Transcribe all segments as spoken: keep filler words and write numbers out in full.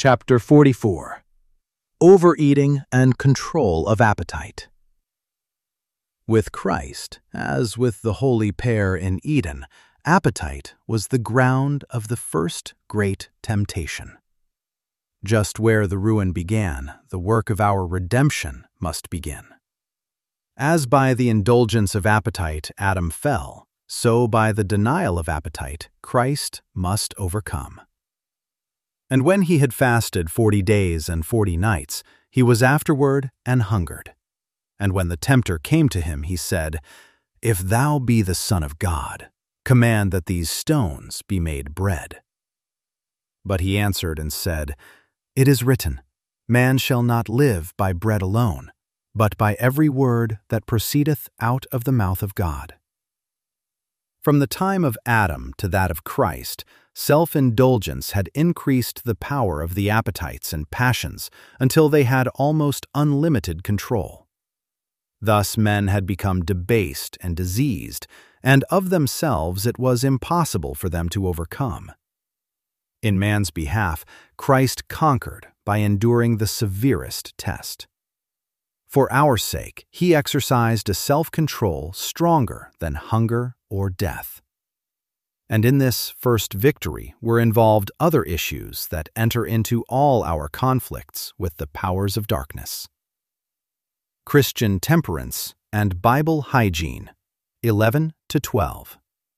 Chapter forty-four. Overeating and Control of Appetite. With Christ, as with the holy pair in Eden, appetite was the ground of the first great temptation. Just where the ruin began, the work of our redemption must begin. As by the indulgence of appetite Adam fell, so by the denial of appetite Christ must overcome. And when he had fasted forty days and forty nights, he was afterward and hungered. And when the tempter came to him, he said, If thou be the Son of God, command that these stones be made bread. But he answered and said, It is written, Man shall not live by bread alone, but by every word that proceedeth out of the mouth of God. From the time of Adam to that of Christ, self-indulgence had increased the power of the appetites and passions until they had almost unlimited control. Thus men had become debased and diseased, and of themselves it was impossible for them to overcome. In man's behalf, Christ conquered by enduring the severest test. For our sake, he exercised a self-control stronger than hunger or death. And in this first victory were involved other issues that enter into all our conflicts with the powers of darkness. Christian temperance and Bible hygiene, eleven to twelve.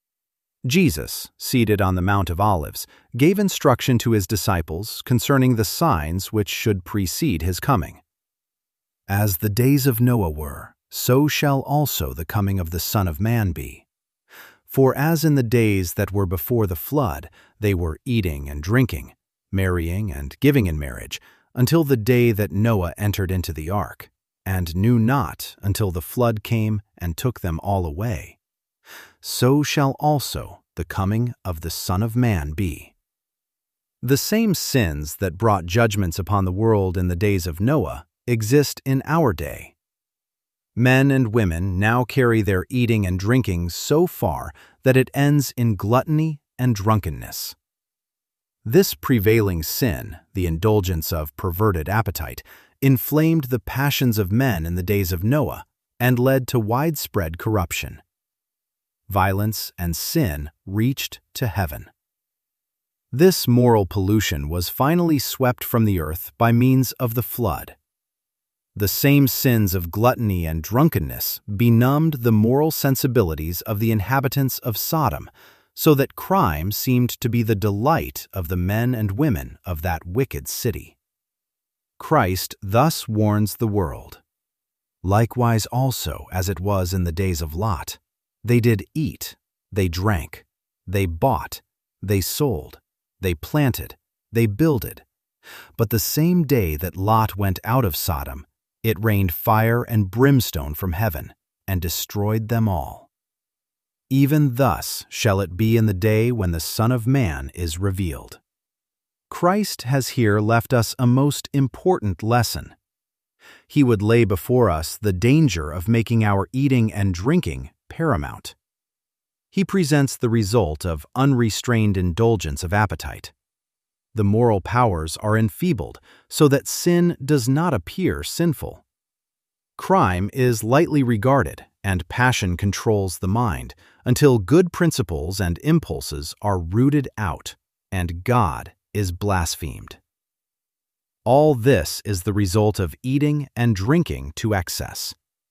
Jesus, seated on the Mount of Olives, gave instruction to his disciples concerning the signs which should precede his coming. As the days of Noah were, so shall also the coming of the Son of Man be. For as in the days that were before the flood, they were eating and drinking, marrying and giving in marriage, until the day that Noah entered into the ark, and knew not until the flood came and took them all away, so shall also the coming of the Son of Man be. The same sins that brought judgments upon the world in the days of Noah exist in our day. Men and women now carry their eating and drinking so far that it ends in gluttony and drunkenness. This prevailing sin, the indulgence of perverted appetite, inflamed the passions of men in the days of Noah and led to widespread corruption. Violence and sin reached to heaven. This moral pollution was finally swept from the earth by means of the flood. The same sins of gluttony and drunkenness benumbed the moral sensibilities of the inhabitants of Sodom, so that crime seemed to be the delight of the men and women of that wicked city. Christ thus warns the world. Likewise also as it was in the days of Lot, they did eat, they drank, they bought, they sold, they planted, they builded. But the same day that Lot went out of Sodom, it rained fire and brimstone from heaven, and destroyed them all. Even thus shall it be in the day when the Son of Man is revealed. Christ has here left us a most important lesson. He would lay before us the danger of making our eating and drinking paramount. He presents the result of unrestrained indulgence of appetite. The moral powers are enfeebled so that sin does not appear sinful. Crime is lightly regarded and passion controls the mind until good principles and impulses are rooted out and God is blasphemed. All this is the result of eating and drinking to excess.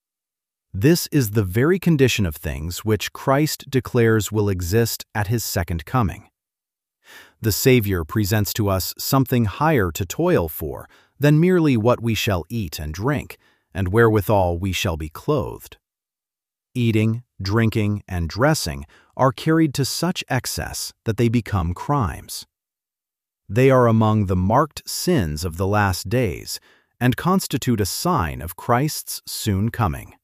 This is the very condition of things which Christ declares will exist at his second coming. The Savior presents to us something higher to toil for than merely what we shall eat and drink, and wherewithal we shall be clothed. Eating, drinking, and dressing are carried to such excess that they become crimes. They are among the marked sins of the last days and constitute a sign of Christ's soon coming.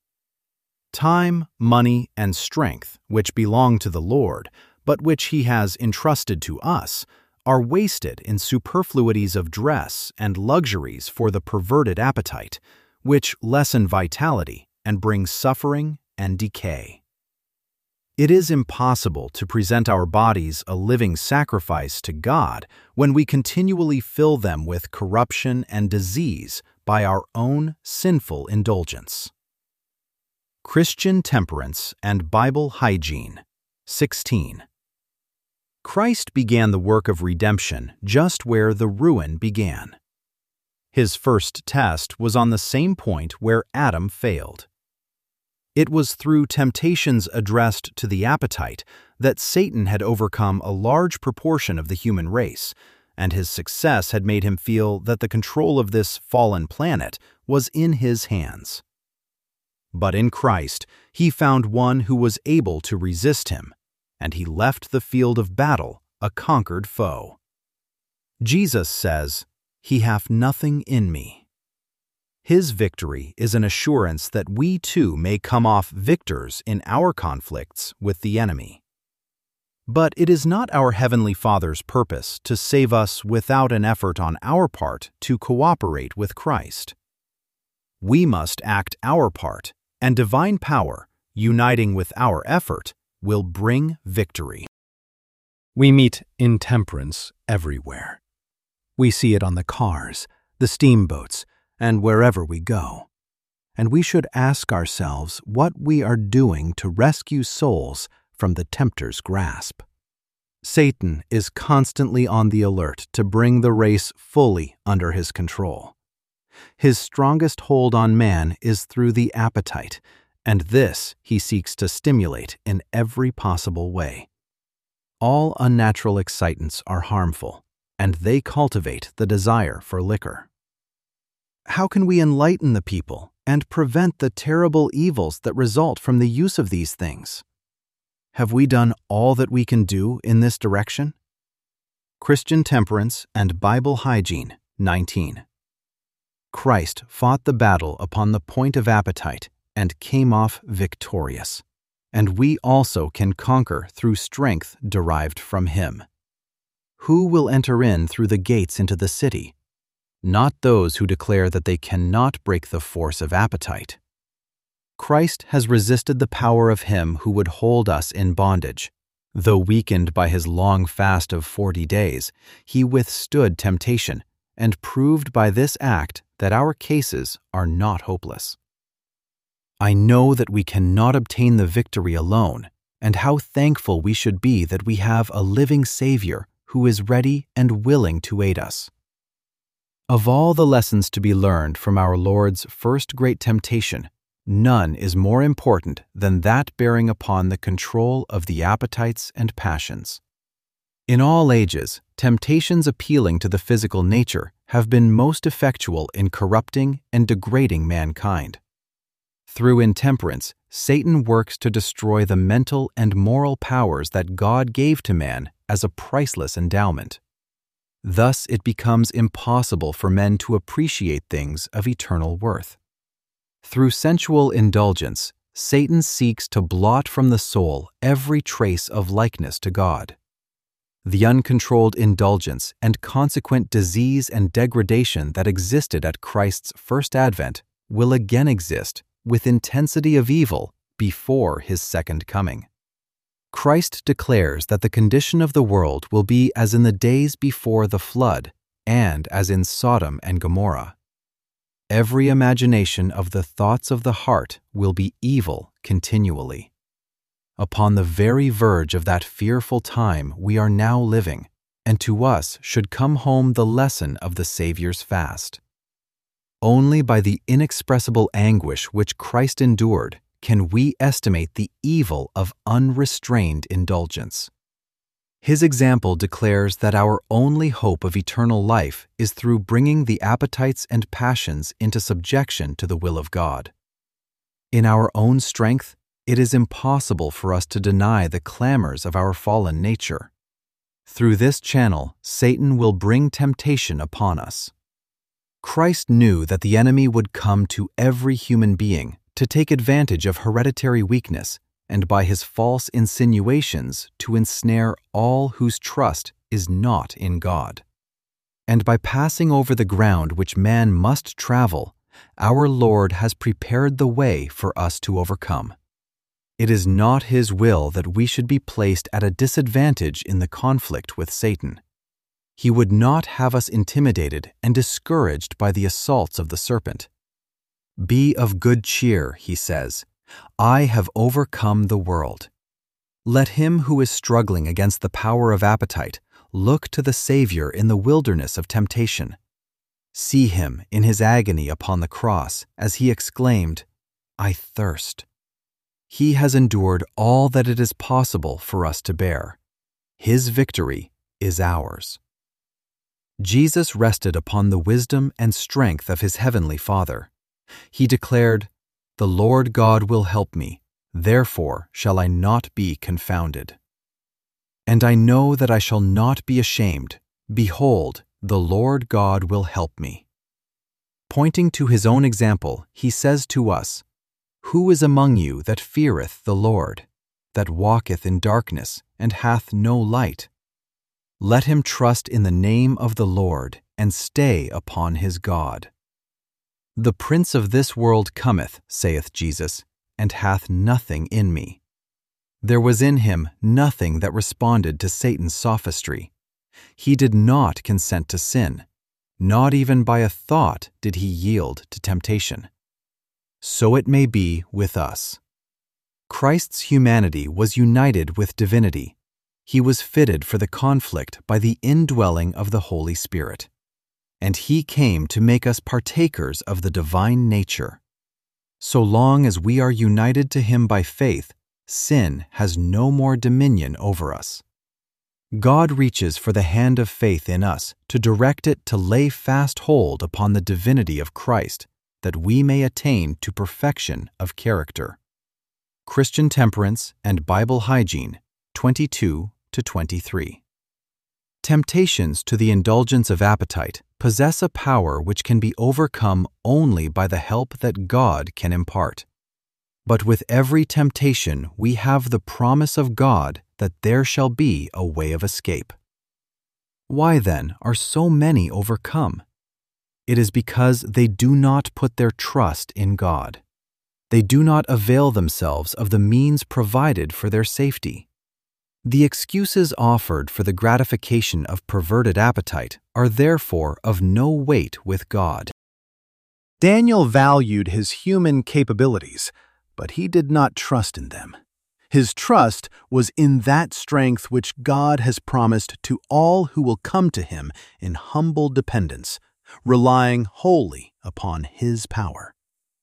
Time, money, and strength, which belong to the Lord, but which he has entrusted to us, are wasted in superfluities of dress and luxuries for the perverted appetite, which lessen vitality and bring suffering and decay. It is impossible to present our bodies a living sacrifice to God when we continually fill them with corruption and disease by our own sinful indulgence. Christian Temperance and Bible Hygiene. sixteen. Christ began the work of redemption just where the ruin began. His first test was on the same point where Adam failed. It was through temptations addressed to the appetite that Satan had overcome a large proportion of the human race, and his success had made him feel that the control of this fallen planet was in his hands. But in Christ, he found one who was able to resist him, and he left the field of battle a conquered foe. Jesus says, "He hath nothing in me." His victory is an assurance that we too may come off victors in our conflicts with the enemy. But it is not our Heavenly Father's purpose to save us without an effort on our part to cooperate with Christ. We must act our part, and divine power, uniting with our effort, will bring victory. We meet intemperance everywhere. We see it on the cars, the steamboats, and wherever we go. And we should ask ourselves what we are doing to rescue souls from the tempter's grasp. Satan is constantly on the alert to bring the race fully under his control. His strongest hold on man is through the appetite, and this he seeks to stimulate in every possible way. All unnatural excitants are harmful, and they cultivate the desire for liquor. How can we enlighten the people and prevent the terrible evils that result from the use of these things? Have we done all that we can do in this direction? Christian Temperance and Bible Hygiene, nineteen. Christ fought the battle upon the point of appetite and came off victorious, and we also can conquer through strength derived from him. Who will enter in through the gates into the city? Not those who declare that they cannot break the force of appetite. Christ has resisted the power of him who would hold us in bondage. Though weakened by his long fast of forty days, he withstood temptation and proved by this act that our cases are not hopeless. I know that we cannot obtain the victory alone, and how thankful we should be that we have a living Savior who is ready and willing to aid us. Of all the lessons to be learned from our Lord's first great temptation, none is more important than that bearing upon the control of the appetites and passions. In all ages, temptations appealing to the physical nature have been most effectual in corrupting and degrading mankind. Through intemperance, Satan works to destroy the mental and moral powers that God gave to man as a priceless endowment. Thus, it becomes impossible for men to appreciate things of eternal worth. Through sensual indulgence, Satan seeks to blot from the soul every trace of likeness to God. The uncontrolled indulgence and consequent disease and degradation that existed at Christ's first advent will again exist with intensity of evil before his second coming. Christ declares that the condition of the world will be as in the days before the flood and as in Sodom and Gomorrah. Every imagination of the thoughts of the heart will be evil continually. Upon the very verge of that fearful time we are now living, and to us should come home the lesson of the Savior's fast. Only by the inexpressible anguish which Christ endured can we estimate the evil of unrestrained indulgence. His example declares that our only hope of eternal life is through bringing the appetites and passions into subjection to the will of God. In our own strength, it is impossible for us to deny the clamors of our fallen nature. Through this channel, Satan will bring temptation upon us. Christ knew that the enemy would come to every human being to take advantage of hereditary weakness and by his false insinuations to ensnare all whose trust is not in God. And by passing over the ground which man must travel, our Lord has prepared the way for us to overcome. It is not His will that we should be placed at a disadvantage in the conflict with Satan. He would not have us intimidated and discouraged by the assaults of the serpent. Be of good cheer, He says. I have overcome the world. Let him who is struggling against the power of appetite look to the Savior in the wilderness of temptation. See Him in His agony upon the cross as He exclaimed, I thirst. He has endured all that it is possible for us to bear. His victory is ours. Jesus rested upon the wisdom and strength of His heavenly Father. He declared, The Lord God will help me, therefore shall I not be confounded. And I know that I shall not be ashamed. Behold, the Lord God will help me. Pointing to His own example, He says to us, Who is among you that feareth the Lord, that walketh in darkness, and hath no light? Let him trust in the name of the Lord, and stay upon his God. The prince of this world cometh, saith Jesus, and hath nothing in me. There was in Him nothing that responded to Satan's sophistry. He did not consent to sin. Not even by a thought did He yield to temptation. So it may be with us. Christ's humanity was united with divinity. He was fitted for the conflict by the indwelling of the Holy Spirit. And He came to make us partakers of the divine nature. So long as we are united to Him by faith, sin has no more dominion over us. God reaches for the hand of faith in us to direct it to lay fast hold upon the divinity of Christ, that we may attain to perfection of character. Christian Temperance and Bible Hygiene, twenty-two to twenty-three. Temptations to the indulgence of appetite possess a power which can be overcome only by the help that God can impart. But with every temptation we have the promise of God that there shall be a way of escape. Why then are so many overcome? It is because they do not put their trust in God. They do not avail themselves of the means provided for their safety. The excuses offered for the gratification of perverted appetite are therefore of no weight with God. Daniel valued his human capabilities, but he did not trust in them. His trust was in that strength which God has promised to all who will come to Him in humble dependence, relying wholly upon His power.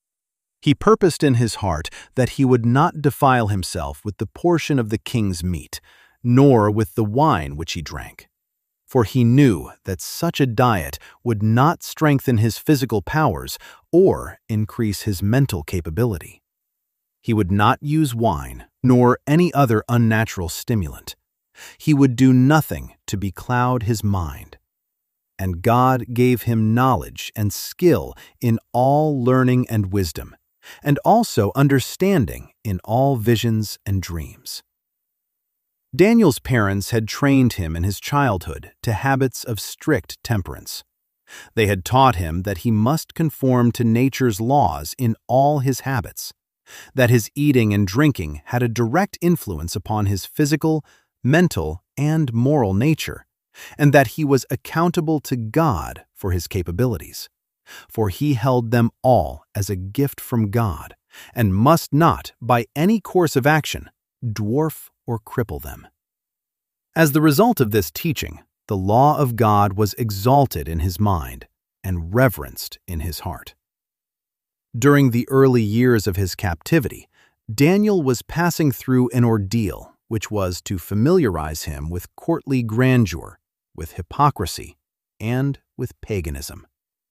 He purposed in his heart that he would not defile himself with the portion of the king's meat, nor with the wine which he drank. For he knew that such a diet would not strengthen his physical powers or increase his mental capability. He would not use wine, nor any other unnatural stimulant. He would do nothing to becloud his mind. And God gave him knowledge and skill in all learning and wisdom, and also understanding in all visions and dreams. Daniel's parents had trained him in his childhood to habits of strict temperance. They had taught him that he must conform to nature's laws in all his habits, that his eating and drinking had a direct influence upon his physical, mental, and moral nature, and that he was accountable to God for his capabilities, for he held them all as a gift from God and must not, by any course of action, dwarf or cripple them. As the result of this teaching, the law of God was exalted in his mind and reverenced in his heart. During the early years of his captivity, Daniel was passing through an ordeal which was to familiarize him with courtly grandeur, with hypocrisy, and with paganism.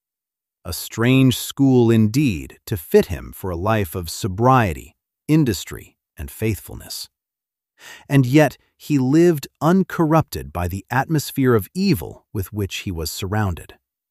A strange school indeed to fit him for a life of sobriety, industry, and faithfulness. And yet he lived uncorrupted by the atmosphere of evil with which he was surrounded.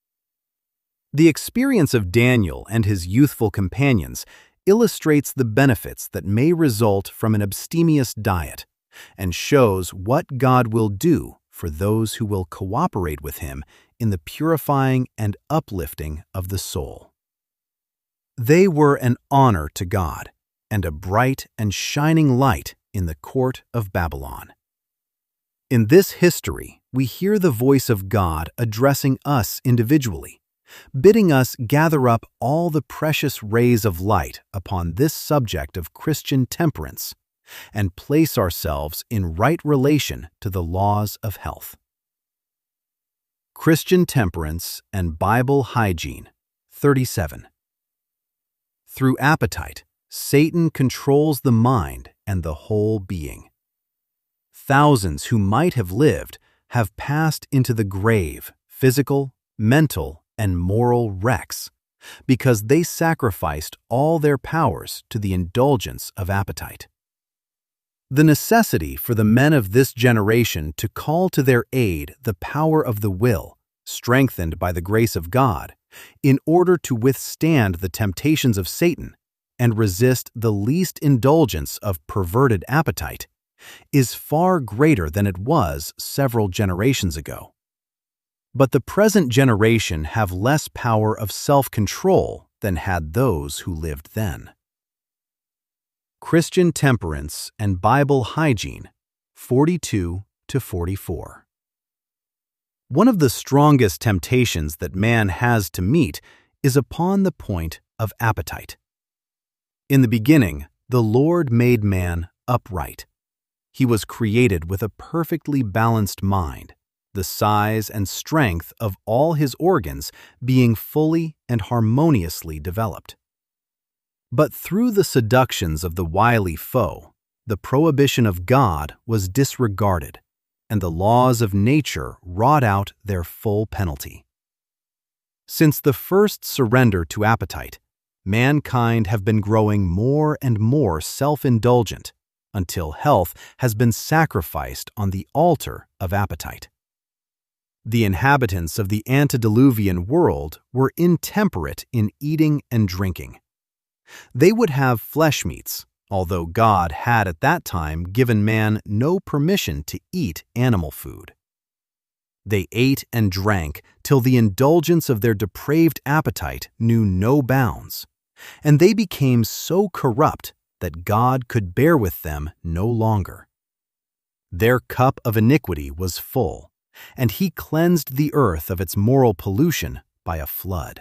The experience of Daniel and his youthful companions illustrates the benefits that may result from an abstemious diet and shows what God will do for those who will cooperate with Him in the purifying and uplifting of the soul. They were an honor to God, and a bright and shining light in the court of Babylon. In this history, we hear the voice of God addressing us individually, bidding us gather up all the precious rays of light upon this subject of Christian temperance and place ourselves in right relation to the laws of health. Christian temperance and Bible hygiene. thirty-seven. Through appetite, Satan controls the mind and the whole being. Thousands who might have lived have passed into the grave, physical, mental, and moral wrecks, because they sacrificed all their powers to the indulgence of appetite. The necessity for the men of this generation to call to their aid the power of the will, strengthened by the grace of God, in order to withstand the temptations of Satan and resist the least indulgence of perverted appetite, is far greater than it was several generations ago. But the present generation have less power of self-control than had those who lived then. Christian temperance and Bible hygiene. forty-two to forty-four. One of the strongest temptations that man has to meet is upon the point of appetite. In the beginning, the Lord made man upright. He was created with a perfectly balanced mind, the size and strength of all his organs being fully and harmoniously developed. But through the seductions of the wily foe, the prohibition of God was disregarded, and the laws of nature wrought out their full penalty. Since the first surrender to appetite, mankind have been growing more and more self-indulgent until health has been sacrificed on the altar of appetite. The inhabitants of the antediluvian world were intemperate in eating and drinking. They would have flesh meats, although God had at that time given man no permission to eat animal food. They ate and drank till the indulgence of their depraved appetite knew no bounds, and they became so corrupt that God could bear with them no longer. Their cup of iniquity was full, and he cleansed the earth of its moral pollution by a flood.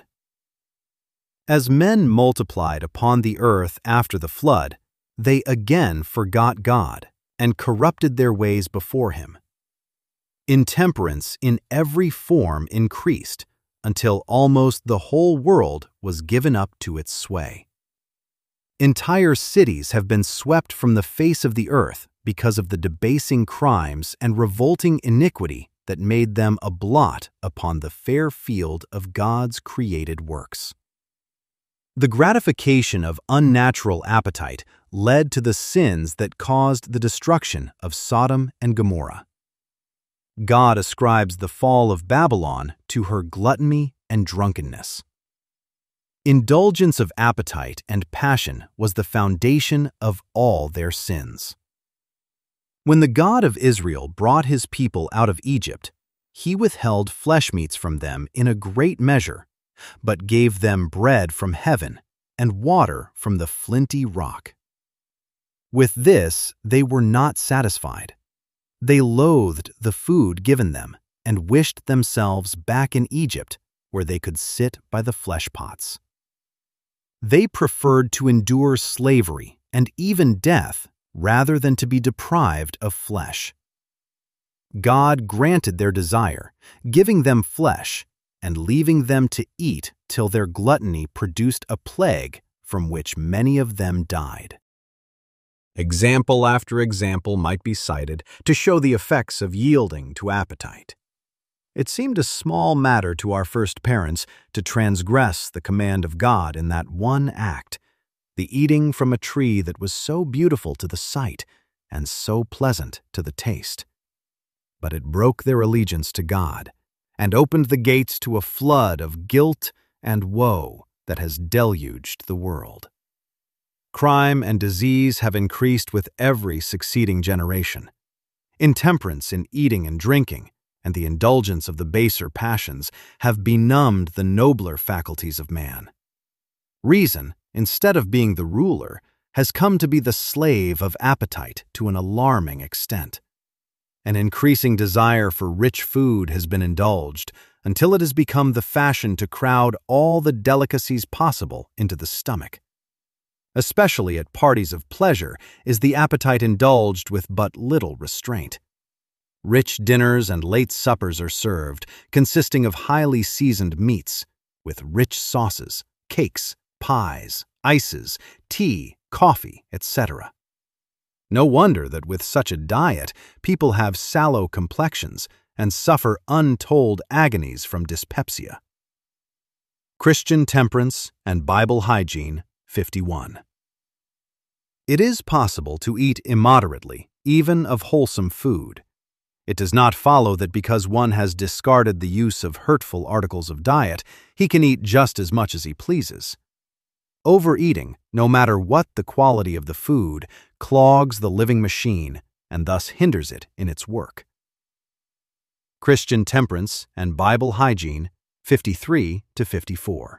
As men multiplied upon the earth after the flood, they again forgot God and corrupted their ways before him. Intemperance in every form increased until almost the whole world was given up to its sway. Entire cities have been swept from the face of the earth because of the debasing crimes and revolting iniquity that made them a blot upon the fair field of God's created works. The gratification of unnatural appetite led to the sins that caused the destruction of Sodom and Gomorrah. God ascribes the fall of Babylon to her gluttony and drunkenness. Indulgence of appetite and passion was the foundation of all their sins. When the God of Israel brought his people out of Egypt, he withheld flesh meats from them in a great measure, but gave them bread from heaven and water from the flinty rock. With this, they were not satisfied. They loathed the food given them and wished themselves back in Egypt, where they could sit by the flesh pots. They preferred to endure slavery and even death rather than to be deprived of flesh. God granted their desire, giving them flesh and leaving them to eat till their gluttony produced a plague from which many of them died. Example after example might be cited to show the effects of yielding to appetite. It seemed a small matter to our first parents to transgress the command of God in that one act, the eating from a tree that was so beautiful to the sight and so pleasant to the taste. But it broke their allegiance to God and opened the gates to a flood of guilt and woe that has deluged the world. Crime and disease have increased with every succeeding generation. Intemperance in eating and drinking and the indulgence of the baser passions have benumbed the nobler faculties of man. Reason, instead of being the ruler, has come to be the slave of appetite to an alarming extent. An increasing desire for rich food has been indulged until it has become the fashion to crowd all the delicacies possible into the stomach. Especially at parties of pleasure is the appetite indulged with but little restraint. Rich dinners and late suppers are served, consisting of highly seasoned meats, with rich sauces, cakes, pies, ices, tea, coffee, et cetera. No wonder that with such a diet, people have sallow complexions and suffer untold agonies from dyspepsia. Christian Temperance and Bible Hygiene, fifty-one. It is possible to eat immoderately, even of wholesome food. It does not follow that because one has discarded the use of hurtful articles of diet, he can eat just as much as he pleases. Overeating, no matter what the quality of the food, clogs the living machine and thus hinders it in its work. Christian Temperance and Bible Hygiene, fifty-three to fifty-four.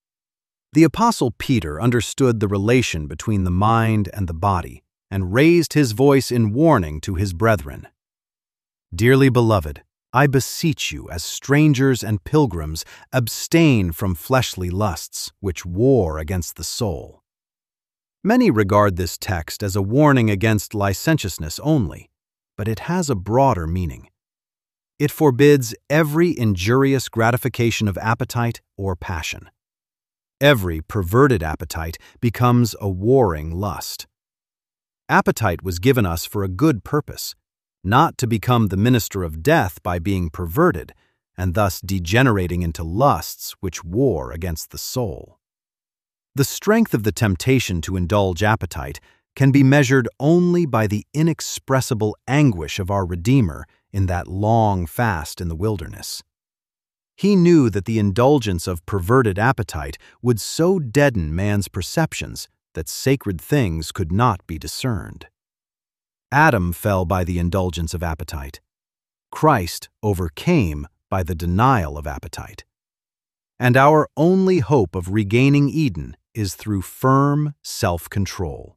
The Apostle Peter understood the relation between the mind and the body and raised his voice in warning to his brethren. Dearly beloved, I beseech you, as strangers and pilgrims, abstain from fleshly lusts, which war against the soul. Many regard this text as a warning against licentiousness only, but it has a broader meaning. It forbids every injurious gratification of appetite or passion. Every perverted appetite becomes a warring lust. Appetite was given us for a good purpose, not to become the minister of death by being perverted, and thus degenerating into lusts which war against the soul. The strength of the temptation to indulge appetite can be measured only by the inexpressible anguish of our Redeemer in that long fast in the wilderness. He knew that the indulgence of perverted appetite would so deaden man's perceptions that sacred things could not be discerned. Adam fell by the indulgence of appetite. Christ overcame by the denial of appetite. And our only hope of regaining Eden is through firm self-control.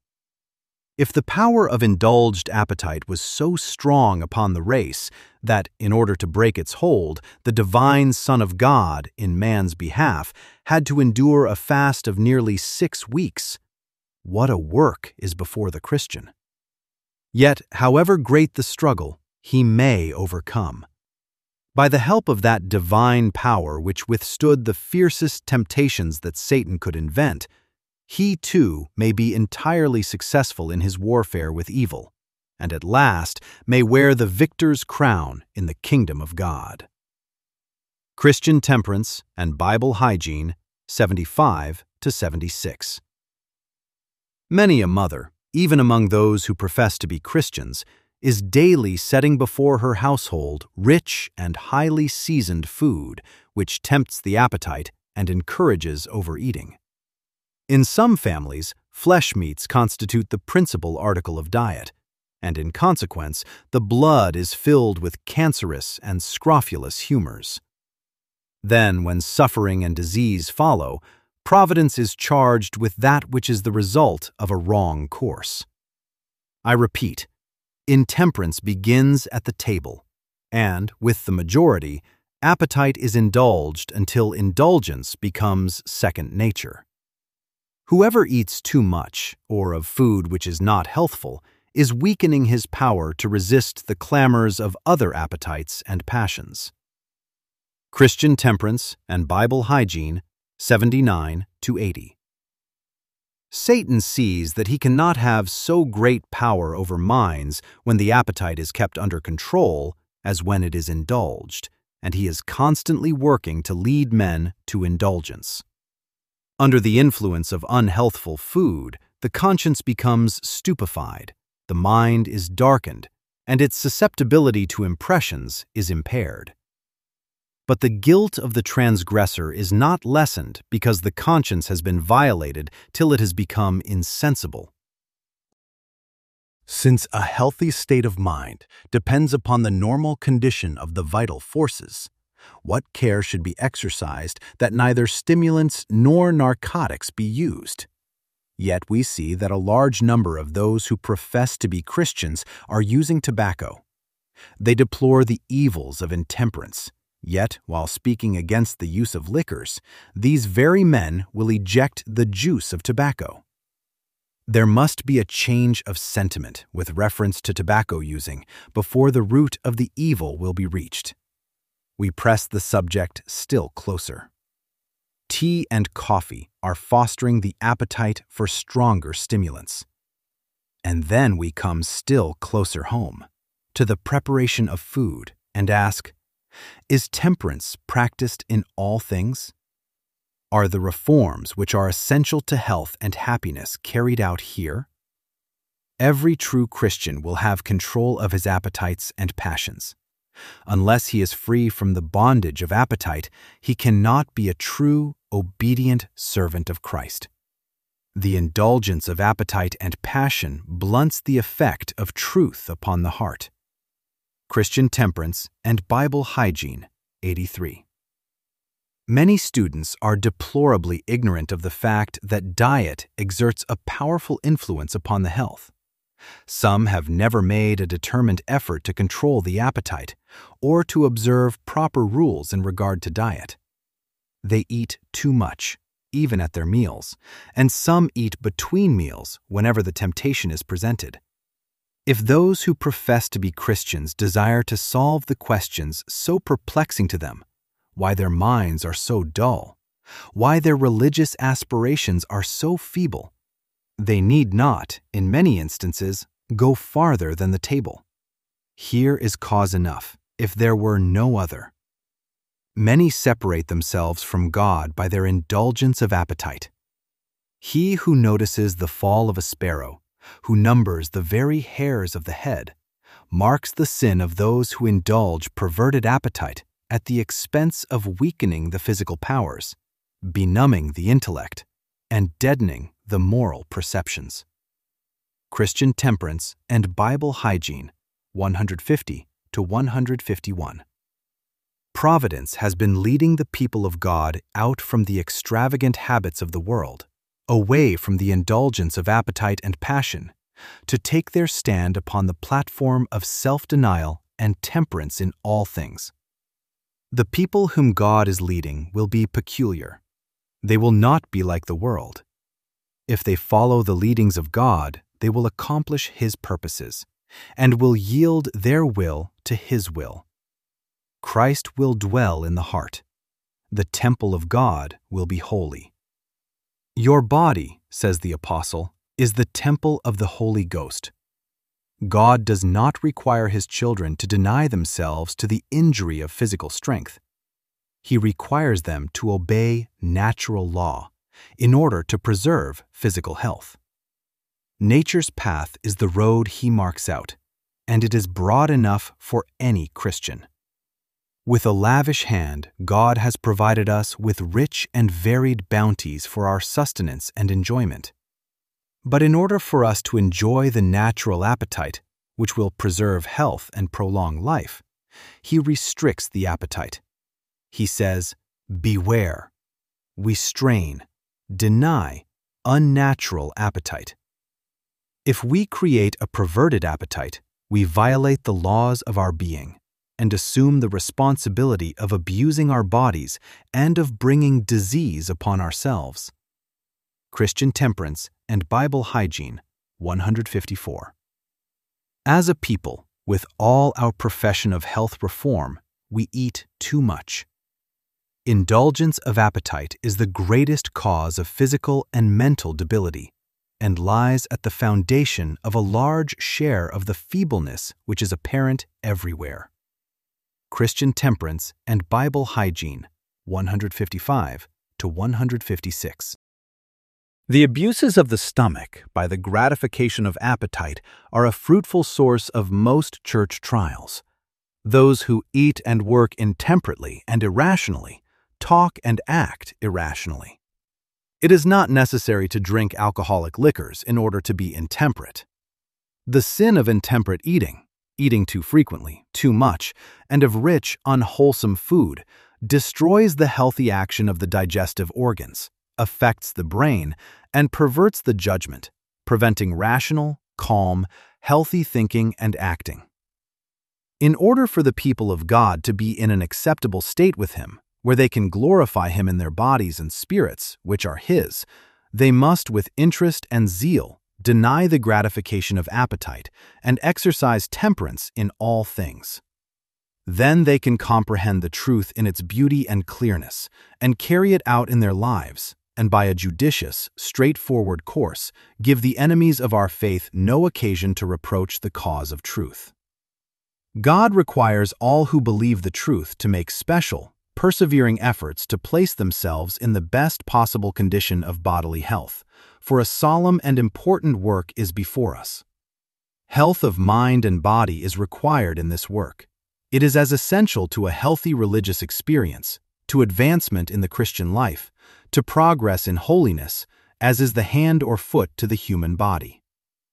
If the power of indulged appetite was so strong upon the race that, in order to break its hold, the divine Son of God, in man's behalf, had to endure a fast of nearly six weeks, what a work is before the Christian! Yet, however great the struggle, he may overcome. By the help of that divine power which withstood the fiercest temptations that Satan could invent, he too may be entirely successful in his warfare with evil, and at last may wear the victor's crown in the kingdom of God. Christian Temperance and Bible Hygiene, seventy-five to seventy-six. Many a mother, even among those who profess to be Christians, is daily setting before her household rich and highly seasoned food, which tempts the appetite and encourages overeating. In some families, flesh meats constitute the principal article of diet, and in consequence, the blood is filled with cancerous and scrofulous humors. Then, when suffering and disease follow, Providence is charged with that which is the result of a wrong course. I repeat, intemperance begins at the table, and, with the majority, appetite is indulged until indulgence becomes second nature. Whoever eats too much, or of food which is not healthful, is weakening his power to resist the clamors of other appetites and passions. Christian Temperance and Bible Hygiene, seventy-nine to eighty. Satan sees that he cannot have so great power over minds when the appetite is kept under control as when it is indulged, and he is constantly working to lead men to indulgence. Under the influence of unhealthful food, the conscience becomes stupefied, the mind is darkened, and its susceptibility to impressions is impaired. But the guilt of the transgressor is not lessened because the conscience has been violated till it has become insensible. Since a healthy state of mind depends upon the normal condition of the vital forces, what care should be exercised that neither stimulants nor narcotics be used? Yet we see that a large number of those who profess to be Christians are using tobacco. They deplore the evils of intemperance, yet while speaking against the use of liquors, these very men will eject the juice of tobacco. There must be a change of sentiment with reference to tobacco using before the root of the evil will be reached. We press the subject still closer. Tea and coffee are fostering the appetite for stronger stimulants. And then we come still closer home, to the preparation of food, and ask, is temperance practiced in all things? Are the reforms which are essential to health and happiness carried out here? Every true Christian will have control of his appetites and passions. Unless he is free from the bondage of appetite, he cannot be a true, obedient servant of Christ. The indulgence of appetite and passion blunts the effect of truth upon the heart. Christian Temperance and Bible Hygiene, eighty-three. Many students are deplorably ignorant of the fact that diet exerts a powerful influence upon the health. Some have never made a determined effort to control the appetite or to observe proper rules in regard to diet. They eat too much, even at their meals, and some eat between meals whenever the temptation is presented. If those who profess to be Christians desire to solve the questions so perplexing to them, why their minds are so dull, why their religious aspirations are so feeble, they need not, in many instances, go farther than the table. Here is cause enough, if there were no other. Many separate themselves from God by their indulgence of appetite. He who notices the fall of a sparrow, who numbers the very hairs of the head, marks the sin of those who indulge perverted appetite at the expense of weakening the physical powers, benumbing the intellect, and deadening the moral perceptions. Christian Temperance and Bible Hygiene, one fifty to one fifty-one. Providence has been leading the people of God out from the extravagant habits of the world, away from the indulgence of appetite and passion, to take their stand upon the platform of self-denial and temperance in all things. The people whom God is leading will be peculiar. They will not be like the world. If they follow the leadings of God, they will accomplish His purposes, and will yield their will to His will. Christ will dwell in the heart. The temple of God will be holy. Your body, says the Apostle, is the temple of the Holy Ghost. God does not require His children to deny themselves to the injury of physical strength. He requires them to obey natural law in order to preserve physical health. Nature's path is the road He marks out, and it is broad enough for any Christian. With a lavish hand, God has provided us with rich and varied bounties for our sustenance and enjoyment. But in order for us to enjoy the natural appetite, which will preserve health and prolong life, He restricts the appetite. He says, beware, restrain, deny unnatural appetite. If we create a perverted appetite, we violate the laws of our being and assume the responsibility of abusing our bodies and of bringing disease upon ourselves. Christian Temperance and Bible Hygiene, one fifty-four. As a people, with all our profession of health reform, we eat too much. Indulgence of appetite is the greatest cause of physical and mental debility, and lies at the foundation of a large share of the feebleness which is apparent everywhere. Christian Temperance and Bible Hygiene, one fifty-five to one fifty-six. The abuses of the stomach by the gratification of appetite are a fruitful source of most church trials. Those who eat and work intemperately and irrationally talk and act irrationally. It is not necessary to drink alcoholic liquors in order to be intemperate. The sin of intemperate eating, eating too frequently, too much, and of rich, unwholesome food, destroys the healthy action of the digestive organs, affects the brain, and perverts the judgment, preventing rational, calm, healthy thinking and acting. In order for the people of God to be in an acceptable state with Him, where they can glorify Him in their bodies and spirits, which are His, they must with interest and zeal deny the gratification of appetite and exercise temperance in all things. Then they can comprehend the truth in its beauty and clearness, and carry it out in their lives, and by a judicious, straightforward course, give the enemies of our faith no occasion to reproach the cause of truth. God requires all who believe the truth to make special, persevering efforts to place themselves in the best possible condition of bodily health, for a solemn and important work is before us. Health of mind and body is required in this work. It is as essential to a healthy religious experience, to advancement in the Christian life, to progress in holiness, as is the hand or foot to the human body.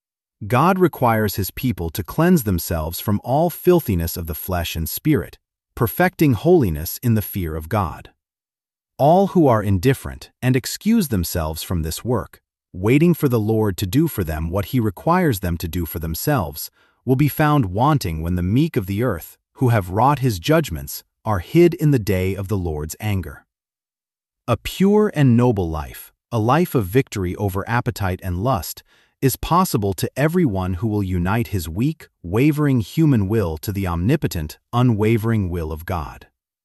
God requires His people to cleanse themselves from all filthiness of the flesh and spirit, perfecting holiness in the fear of God. All who are indifferent and excuse themselves from this work, waiting for the Lord to do for them what He requires them to do for themselves, will be found wanting when the meek of the earth, who have wrought His judgments, are hid in the day of the Lord's anger. A pure and noble life, a life of victory over appetite and lust, is possible to everyone who will unite his weak, wavering human will to the omnipotent, unwavering will of God.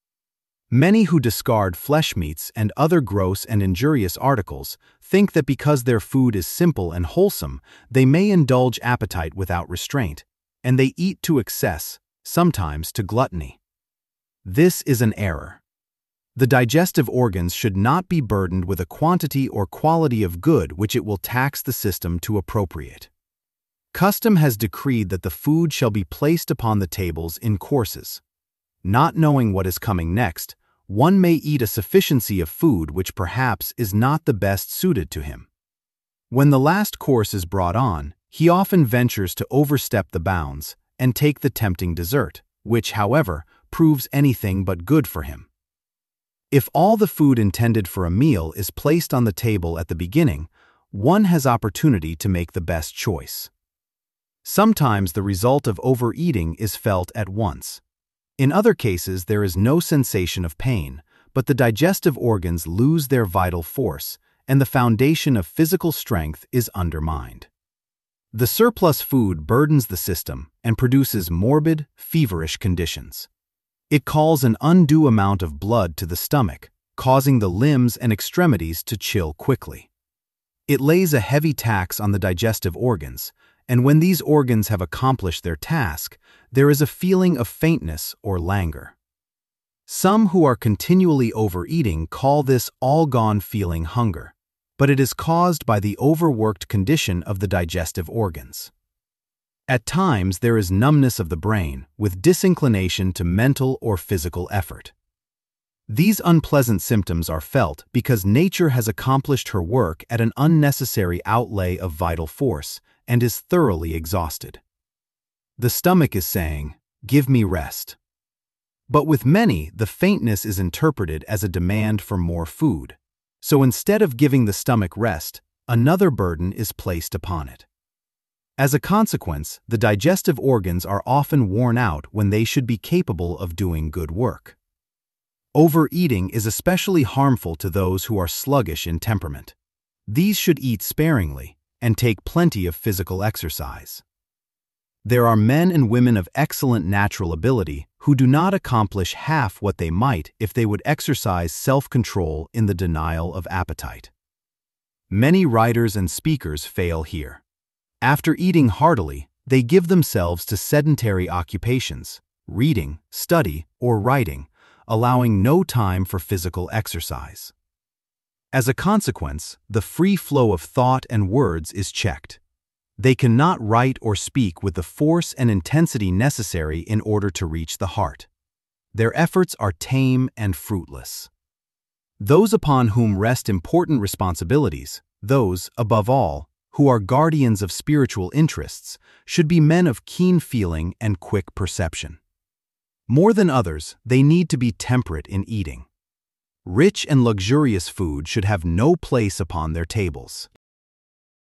Many who discard flesh meats and other gross and injurious articles think that because their food is simple and wholesome, they may indulge appetite without restraint, and they eat to excess, sometimes to gluttony. This is an error. The digestive organs should not be burdened with a quantity or quality of good which it will tax the system to appropriate. Custom has decreed that the food shall be placed upon the tables in courses. Not knowing what is coming next, one may eat a sufficiency of food which perhaps is not the best suited to him. When the last course is brought on, he often ventures to overstep the bounds and take the tempting dessert, which, however, proves anything but good for him. If all the food intended for a meal is placed on the table at the beginning, one has opportunity to make the best choice. Sometimes the result of overeating is felt at once. In other cases, there is no sensation of pain, but the digestive organs lose their vital force, and the foundation of physical strength is undermined. The surplus food burdens the system and produces morbid, feverish conditions. It calls an undue amount of blood to the stomach, causing the limbs and extremities to chill quickly. It lays a heavy tax on the digestive organs, and when these organs have accomplished their task, there is a feeling of faintness or languor. Some who are continually overeating call this all-gone feeling hunger, but it is caused by the overworked condition of the digestive organs. At times, there is numbness of the brain, with disinclination to mental or physical effort. These unpleasant symptoms are felt because nature has accomplished her work at an unnecessary outlay of vital force and is thoroughly exhausted. The stomach is saying, "Give me rest." But with many, the faintness is interpreted as a demand for more food. So instead of giving the stomach rest, another burden is placed upon it. As a consequence, the digestive organs are often worn out when they should be capable of doing good work. Overeating is especially harmful to those who are sluggish in temperament. These should eat sparingly and take plenty of physical exercise. There are men and women of excellent natural ability who do not accomplish half what they might if they would exercise self-control in the denial of appetite. Many writers and speakers fail here. After eating heartily, they give themselves to sedentary occupations, reading, study, or writing, allowing no time for physical exercise. As a consequence, the free flow of thought and words is checked. They cannot write or speak with the force and intensity necessary in order to reach the heart. Their efforts are tame and fruitless. Those upon whom rest important responsibilities, those, above all, who are guardians of spiritual interests, should be men of keen feeling and quick perception. More than others, they need to be temperate in eating. Rich and luxurious food should have no place upon their tables.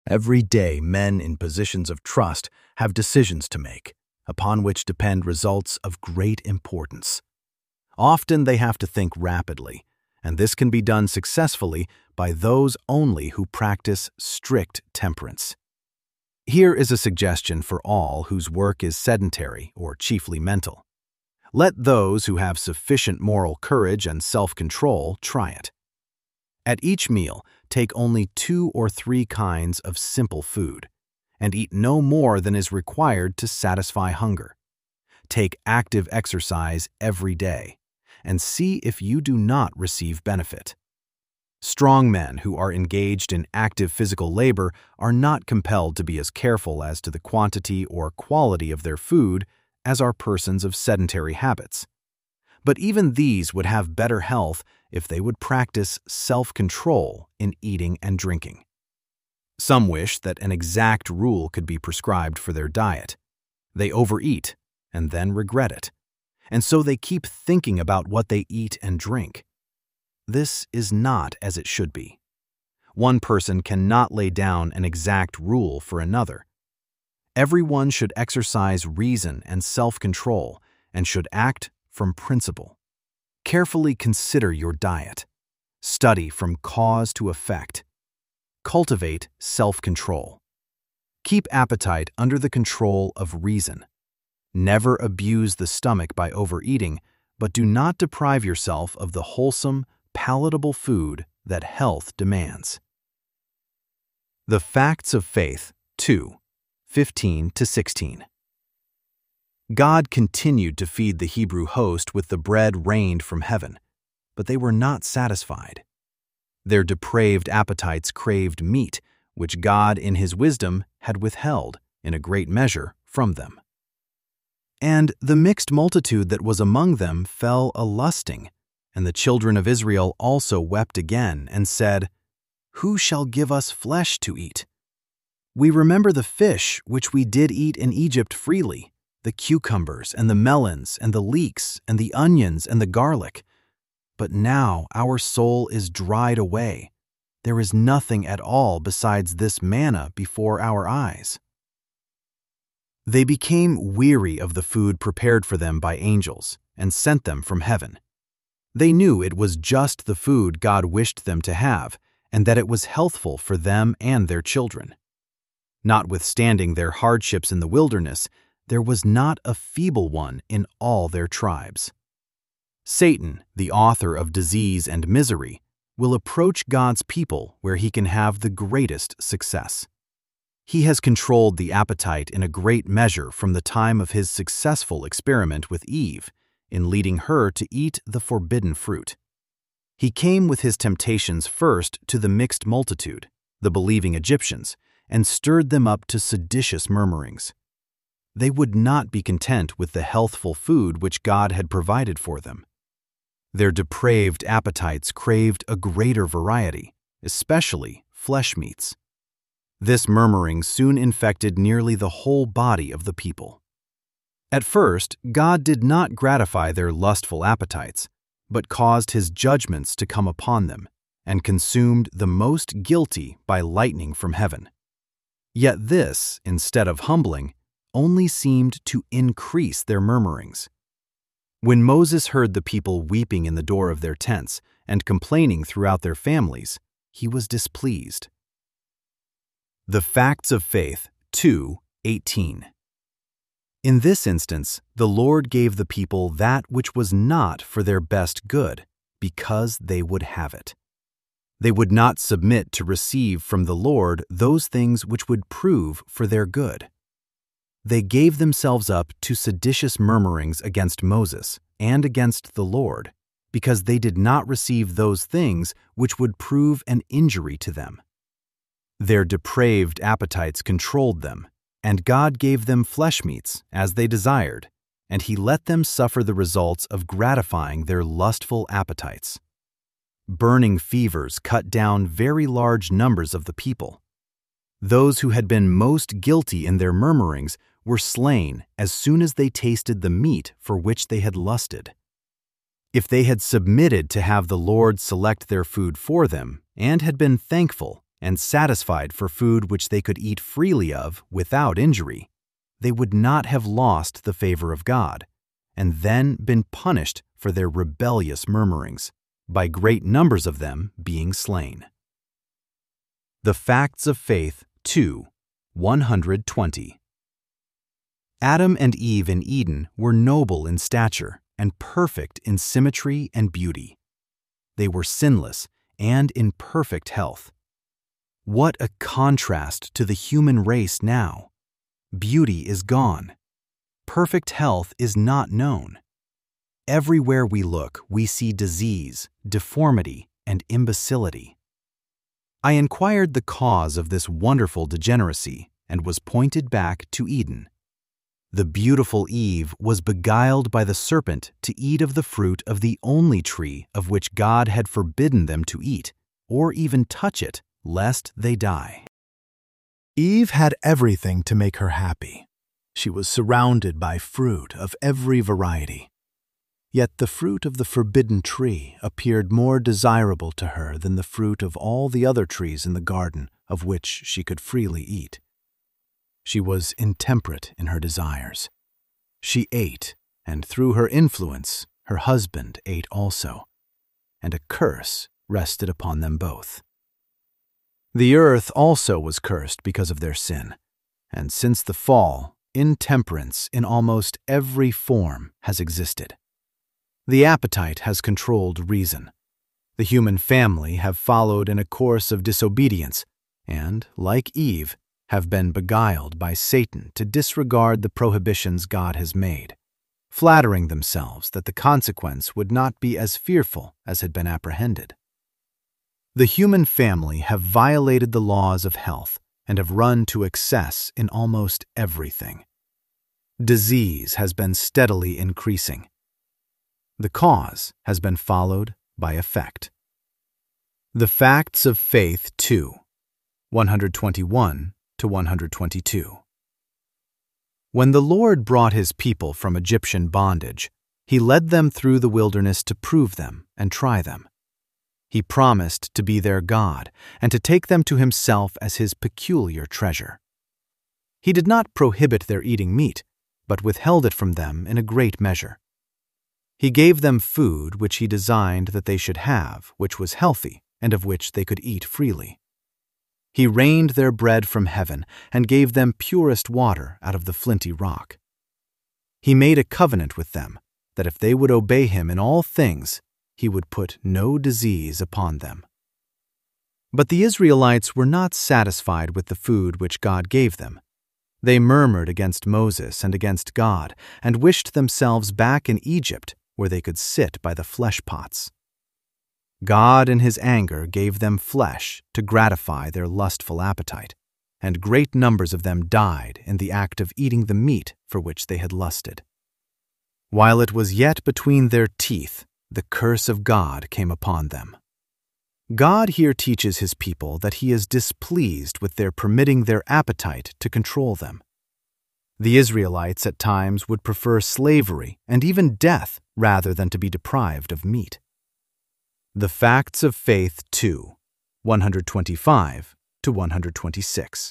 Every day, men in positions of trust have decisions to make, upon which depend results of great importance. Often they have to think rapidly, and this can be done successfully by those only who practice strict temperance. Here is a suggestion for all whose work is sedentary or chiefly mental. Let those who have sufficient moral courage and self-control try it. At each meal, take only two or three kinds of simple food, and eat no more than is required to satisfy hunger. Take active exercise every day, and see if you do not receive benefit. Strong men who are engaged in active physical labor are not compelled to be as careful as to the quantity or quality of their food as are persons of sedentary habits. But even these would have better health if they would practice self-control in eating and drinking. Some wish that an exact rule could be prescribed for their diet. They overeat and then regret it, and so they keep thinking about what they eat and drink. This is not as it should be. One person cannot lay down an exact rule for another. Everyone should exercise reason and self-control and should act from principle. Carefully consider your diet. Study from cause to effect. Cultivate self-control. Keep appetite under the control of reason. Never abuse the stomach by overeating, but do not deprive yourself of the wholesome, palatable food that health demands. The Facts of Faith, two, fifteen to sixteen. God continued to feed the Hebrew host with the bread rained from heaven, but they were not satisfied. Their depraved appetites craved meat, which God in His wisdom had withheld, in a great measure, from them. And the mixed multitude that was among them fell a-lusting, and the children of Israel also wept again, and said, Who shall give us flesh to eat? We remember the fish which we did eat in Egypt freely, the cucumbers and the melons and the leeks and the onions and the garlic. But now our soul is dried away. There is nothing at all besides this manna before our eyes. They became weary of the food prepared for them by angels and sent them from heaven. They knew it was just the food God wished them to have, and that it was healthful for them and their children. Notwithstanding their hardships in the wilderness, there was not a feeble one in all their tribes. Satan, the author of disease and misery, will approach God's people where he can have the greatest success. He has controlled the appetite in a great measure from the time of his successful experiment with Eve, in leading her to eat the forbidden fruit. He came with his temptations first to the mixed multitude, the believing Egyptians, and stirred them up to seditious murmurings. They would not be content with the healthful food which God had provided for them. Their depraved appetites craved a greater variety, especially flesh meats. This murmuring soon infected nearly the whole body of the people. At first, God did not gratify their lustful appetites, but caused His judgments to come upon them, and consumed the most guilty by lightning from heaven. Yet this, instead of humbling, only seemed to increase their murmurings. When Moses heard the people weeping in the door of their tents and complaining throughout their families, he was displeased. The Facts of Faith, two eighteen. In this instance, the Lord gave the people that which was not for their best good, because they would have it. They would not submit to receive from the Lord those things which would prove for their good. They gave themselves up to seditious murmurings against Moses and against the Lord, because they did not receive those things which would prove an injury to them. Their depraved appetites controlled them, and God gave them flesh meats as they desired, and He let them suffer the results of gratifying their lustful appetites. Burning fevers cut down very large numbers of the people. Those who had been most guilty in their murmurings were slain as soon as they tasted the meat for which they had lusted. If they had submitted to have the Lord select their food for them, and had been thankful, and satisfied for food which they could eat freely of without injury, they would not have lost the favor of God, and then been punished for their rebellious murmurings, by great numbers of them being slain. The Facts of Faith two, one hundred twenty. Adam and Eve in Eden were noble in stature and perfect in symmetry and beauty. They were sinless and in perfect health. What a contrast to the human race now! Beauty is gone. Perfect health is not known. Everywhere we look, we see disease, deformity, and imbecility. I inquired the cause of this wonderful degeneracy and was pointed back to Eden. The beautiful Eve was beguiled by the serpent to eat of the fruit of the only tree of which God had forbidden them to eat, or even touch it, lest they die. Eve had everything to make her happy. She was surrounded by fruit of every variety. Yet the fruit of the forbidden tree appeared more desirable to her than the fruit of all the other trees in the garden of which she could freely eat. She was intemperate in her desires. She ate, and through her influence, her husband ate also, and a curse rested upon them both. The earth also was cursed because of their sin, and since the fall, intemperance in almost every form has existed. The appetite has controlled reason. The human family have followed in a course of disobedience, and, like Eve, have been beguiled by Satan to disregard the prohibitions God has made, flattering themselves that the consequence would not be as fearful as had been apprehended. The human family have violated the laws of health and have run to excess in almost everything. Disease has been steadily increasing. The cause has been followed by effect. The Facts of Faith two, one hundred twenty-one to one hundred twenty-two. When the Lord brought his people from Egyptian bondage, he led them through the wilderness to prove them and try them. He promised to be their God and to take them to himself as his peculiar treasure. He did not prohibit their eating meat, but withheld it from them in a great measure. He gave them food which he designed that they should have, which was healthy and of which they could eat freely. He rained their bread from heaven and gave them purest water out of the flinty rock. He made a covenant with them that if they would obey him in all things, he would put no disease upon them. But the Israelites were not satisfied with the food which God gave them. They murmured against Moses and against God and wished themselves back in Egypt, where they could sit by the flesh pots. God in his anger gave them flesh to gratify their lustful appetite, and great numbers of them died in the act of eating the meat for which they had lusted. While it was yet between their teeth, the curse of God came upon them. God here teaches his people that he is displeased with their permitting their appetite to control them. The Israelites at times would prefer slavery and even death rather than to be deprived of meat. The Facts of Faith two, one hundred twenty-five to one hundred twenty-six.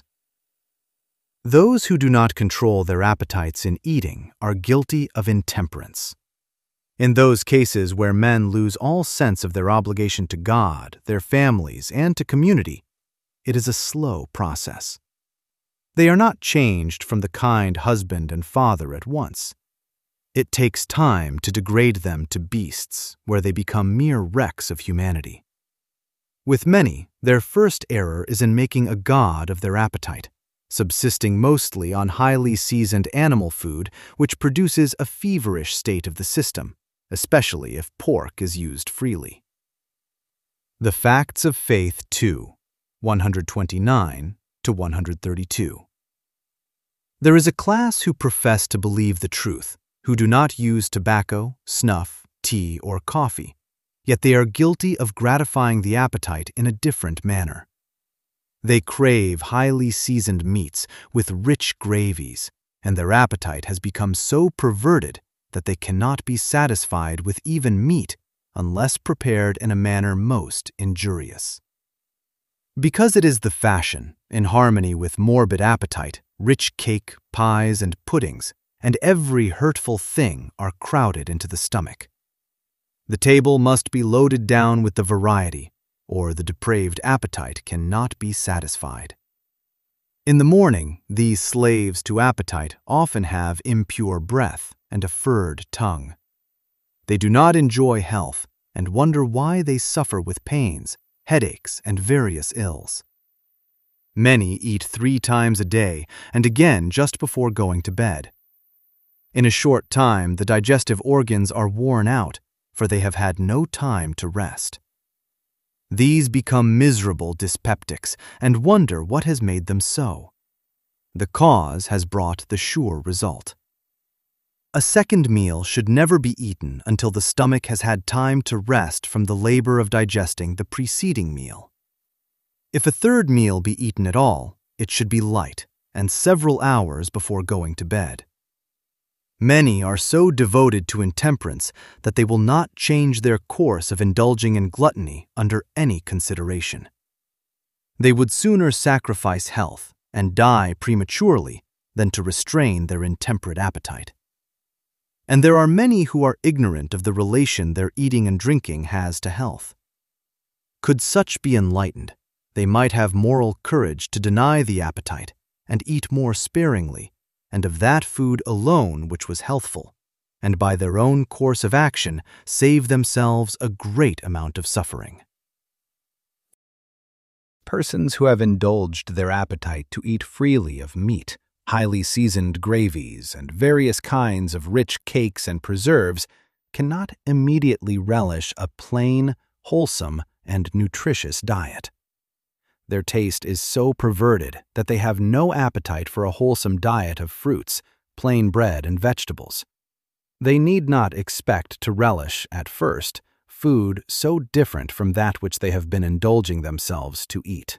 Those who do not control their appetites in eating are guilty of intemperance. In those cases where men lose all sense of their obligation to God, their families, and to community, it is a slow process. They are not changed from the kind husband and father at once. It takes time to degrade them to beasts, where they become mere wrecks of humanity. With many, their first error is in making a god of their appetite, subsisting mostly on highly seasoned animal food, which produces a feverish state of the system, especially if pork is used freely. The Facts of Faith two, one hundred twenty-nine to one hundred thirty-two. There is a class who profess to believe the truth, who do not use tobacco, snuff, tea, or coffee, yet they are guilty of gratifying the appetite in a different manner. They crave highly seasoned meats with rich gravies, and their appetite has become so perverted that they cannot be satisfied with even meat unless prepared in a manner most injurious. Because it is the fashion, in harmony with morbid appetite, rich cake, pies, and puddings, and every hurtful thing are crowded into the stomach. The table must be loaded down with the variety, or the depraved appetite cannot be satisfied. In the morning, these slaves to appetite often have impure breath and a furred tongue. They do not enjoy health and wonder why they suffer with pains, headaches, and various ills. Many eat three times a day and again just before going to bed. In a short time, the digestive organs are worn out, for they have had no time to rest. These become miserable dyspeptics and wonder what has made them so. The cause has brought the sure result. A second meal should never be eaten until the stomach has had time to rest from the labor of digesting the preceding meal. If a third meal be eaten at all, it should be light and several hours before going to bed. Many are so devoted to intemperance that they will not change their course of indulging in gluttony under any consideration. They would sooner sacrifice health and die prematurely than to restrain their intemperate appetite. And there are many who are ignorant of the relation their eating and drinking has to health. Could such be enlightened, they might have moral courage to deny the appetite and eat more sparingly, and of that food alone which was healthful, and by their own course of action save themselves a great amount of suffering. Persons who have indulged their appetite to eat freely of meat, highly seasoned gravies, and various kinds of rich cakes and preserves cannot immediately relish a plain, wholesome, and nutritious diet. Their taste is so perverted that they have no appetite for a wholesome diet of fruits, plain bread, and vegetables. They need not expect to relish, at first, food so different from that which they have been indulging themselves to eat.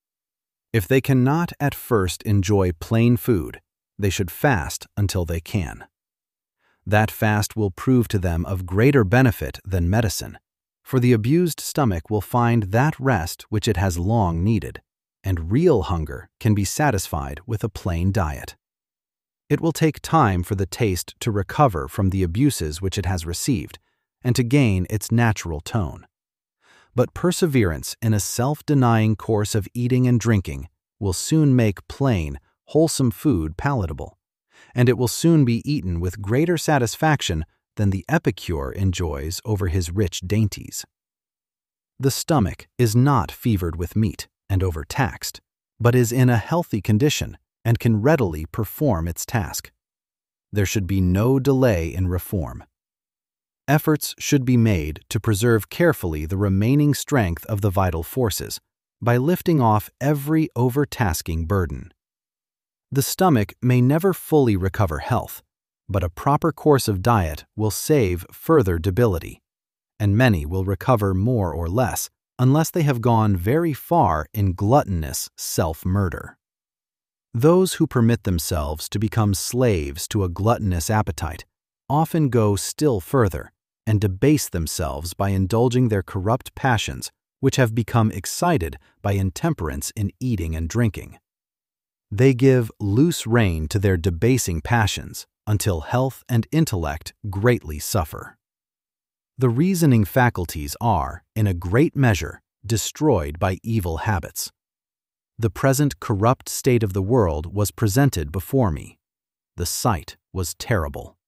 If they cannot at first enjoy plain food, they should fast until they can. That fast will prove to them of greater benefit than medicine, for the abused stomach will find that rest which it has long needed, and real hunger can be satisfied with a plain diet. It will take time for the taste to recover from the abuses which it has received, and to gain its natural tone. But perseverance in a self-denying course of eating and drinking will soon make plain, wholesome food palatable, and it will soon be eaten with greater satisfaction than the epicure enjoys over his rich dainties. The stomach is not fevered with meat and overtaxed, but is in a healthy condition and can readily perform its task. There should be no delay in reform. Efforts should be made to preserve carefully the remaining strength of the vital forces by lifting off every overtasking burden. The stomach may never fully recover health, but a proper course of diet will save further debility, and many will recover more or less unless they have gone very far in gluttonous self-murder. Those who permit themselves to become slaves to a gluttonous appetite often go still further and debase themselves by indulging their corrupt passions which have become excited by intemperance in eating and drinking. They give loose rein to their debasing passions until health and intellect greatly suffer. The reasoning faculties are, in a great measure, destroyed by evil habits. The present corrupt state of the world was presented before me. The sight was terrible.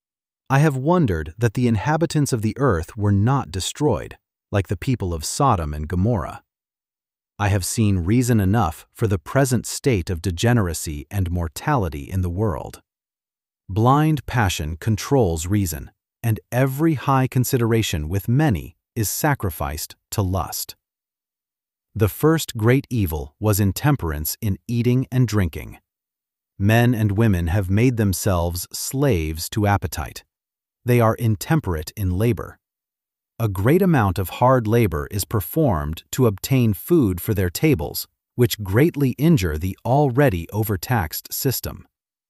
I have wondered that the inhabitants of the earth were not destroyed, like the people of Sodom and Gomorrah. I have seen reason enough for the present state of degeneracy and mortality in the world. Blind passion controls reason, and every high consideration with many is sacrificed to lust. The first great evil was intemperance in eating and drinking. Men and women have made themselves slaves to appetite. They are intemperate in labor. A great amount of hard labor is performed to obtain food for their tables, which greatly injure the already overtaxed system.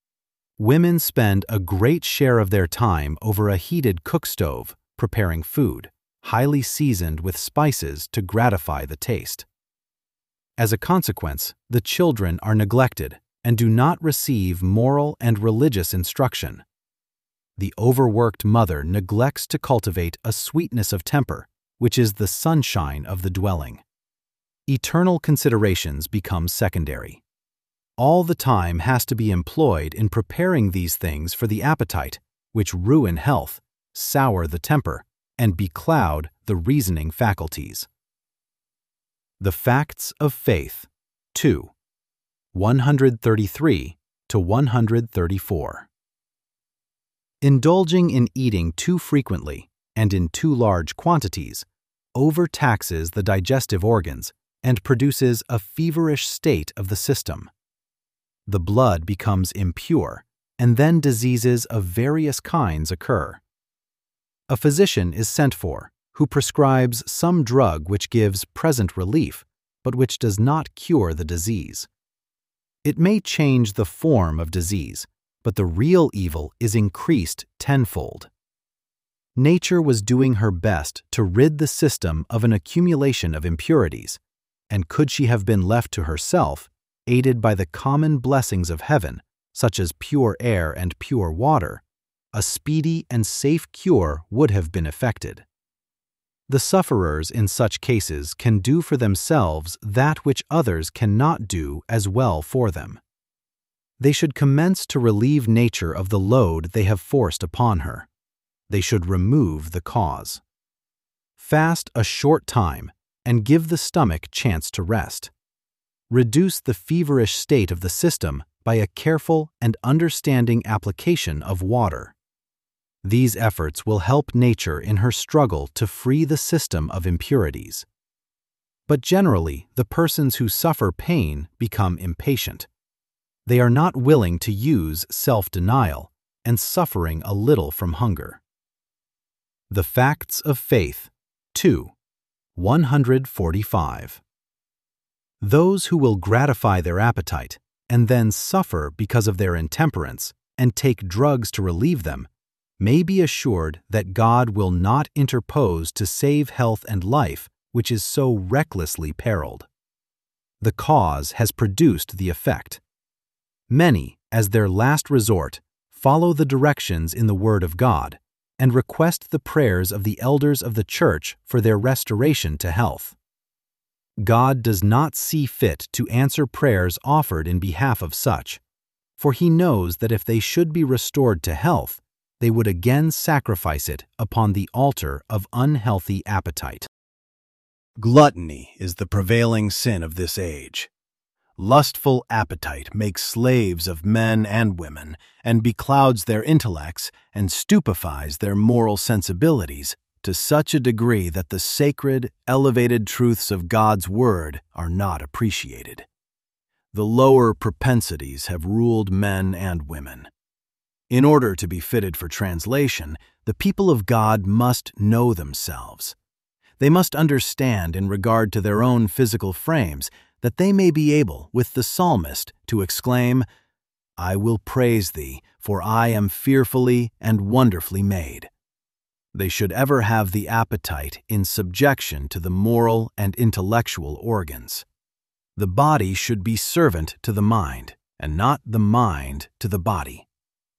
Women spend a great share of their time over a heated cook stove preparing food, highly seasoned with spices to gratify the taste. As a consequence, the children are neglected and do not receive moral and religious instruction. The overworked mother neglects to cultivate a sweetness of temper, which is the sunshine of the dwelling. Eternal considerations become secondary. All the time has to be employed in preparing these things for the appetite, which ruin health, sour the temper, and becloud the reasoning faculties. The Facts of Faith, two, one thirty-three to one thirty-four. Indulging in eating too frequently and in too large quantities overtaxes the digestive organs and produces a feverish state of the system. The blood becomes impure, and then diseases of various kinds occur. A physician is sent for, who prescribes some drug which gives present relief, but which does not cure the disease. It may change the form of disease, but the real evil is increased tenfold. Nature was doing her best to rid the system of an accumulation of impurities, and could she have been left to herself, aided by the common blessings of heaven, such as pure air and pure water, a speedy and safe cure would have been effected. The sufferers in such cases can do for themselves that which others cannot do as well for them. They should commence to relieve nature of the load they have forced upon her. They should remove the cause. Fast a short time and give the stomach chance to rest. Reduce the feverish state of the system by a careful and understanding application of water. These efforts will help nature in her struggle to free the system of impurities. But generally, the persons who suffer pain become impatient. They are not willing to use self-denial and suffering a little from hunger. The Facts of Faith, two, one forty-five. Those who will gratify their appetite and then suffer because of their intemperance and take drugs to relieve them may be assured that God will not interpose to save health and life which is so recklessly periled. The cause has produced the effect. Many, as their last resort, follow the directions in the Word of God and request the prayers of the elders of the Church for their restoration to health. God does not see fit to answer prayers offered in behalf of such, for He knows that if they should be restored to health, they would again sacrifice it upon the altar of unhealthy appetite. Gluttony is the prevailing sin of this age. Lustful appetite makes slaves of men and women and beclouds their intellects and stupefies their moral sensibilities to such a degree that the sacred, elevated truths of God's Word are not appreciated. The lower propensities have ruled men and women. In order to be fitted for translation, the people of God must know themselves. They must understand in regard to their own physical frames that they may be able, with the psalmist, to exclaim, "I will praise thee, for I am fearfully and wonderfully made." They should ever have the appetite in subjection to the moral and intellectual organs. The body should be servant to the mind, and not the mind to the body.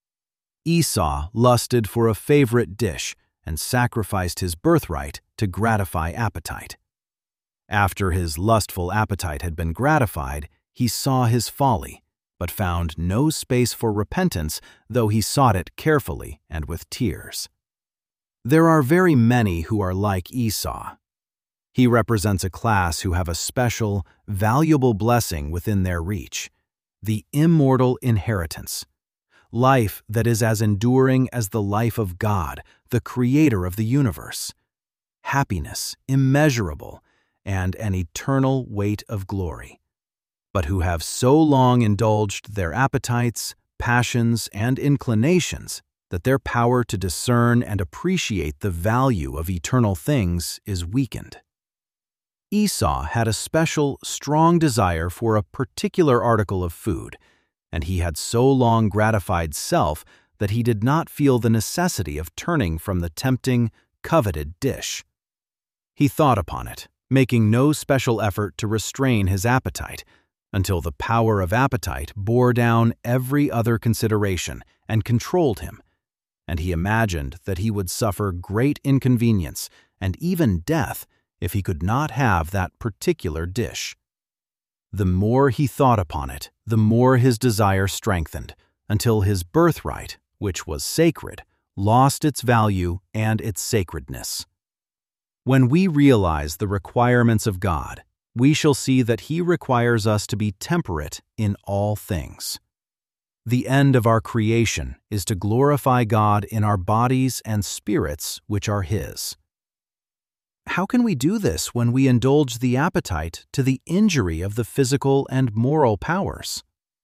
Esau lusted for a favorite dish and sacrificed his birthright to gratify appetite. After his lustful appetite had been gratified, he saw his folly, but found no space for repentance, though he sought it carefully and with tears. There are very many who are like Esau. He represents a class who have a special, valuable blessing within their reach, the immortal inheritance, life that is as enduring as the life of God, the Creator of the universe, happiness immeasurable, and an eternal weight of glory, but who have so long indulged their appetites, passions, and inclinations that their power to discern and appreciate the value of eternal things is weakened. Esau had a special, strong desire for a particular article of food, and he had so long gratified self that he did not feel the necessity of turning from the tempting, coveted dish. He thought upon it, making no special effort to restrain his appetite, until the power of appetite bore down every other consideration and controlled him, and he imagined that he would suffer great inconvenience and even death if he could not have that particular dish. The more he thought upon it, the more his desire strengthened, until his birthright, which was sacred, lost its value and its sacredness. When we realize the requirements of God, we shall see that He requires us to be temperate in all things. The end of our creation is to glorify God in our bodies and spirits which are His. How can we do this when we indulge the appetite to the injury of the physical and moral powers?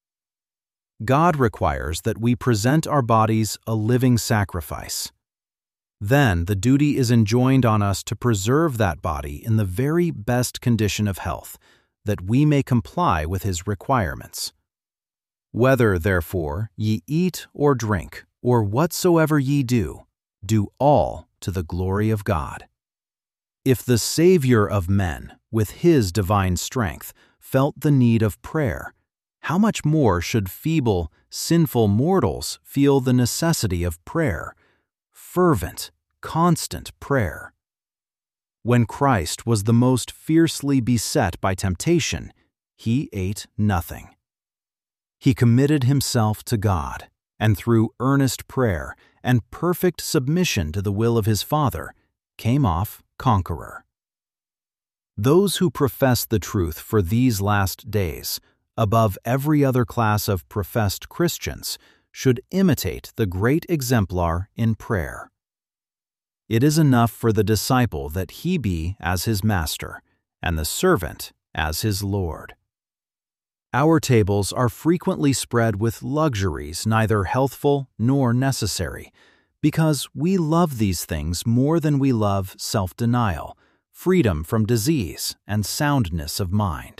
God requires that we present our bodies a living sacrifice. Then the duty is enjoined on us to preserve that body in the very best condition of health, that we may comply with His requirements. Whether, therefore, ye eat or drink, or whatsoever ye do, do all to the glory of God. If the Savior of men, with His divine strength, felt the need of prayer, how much more should feeble, sinful mortals feel the necessity of prayer, fervent, constant prayer? When Christ was the most fiercely beset by temptation, He ate nothing. He committed Himself to God, and through earnest prayer and perfect submission to the will of His Father, came off conqueror. Those who profess the truth for these last days, above every other class of professed Christians, should imitate the great exemplar in prayer. It is enough for the disciple that he be as his master, and the servant as his Lord. Our tables are frequently spread with luxuries neither healthful nor necessary, because we love these things more than we love self-denial, freedom from disease, and soundness of mind.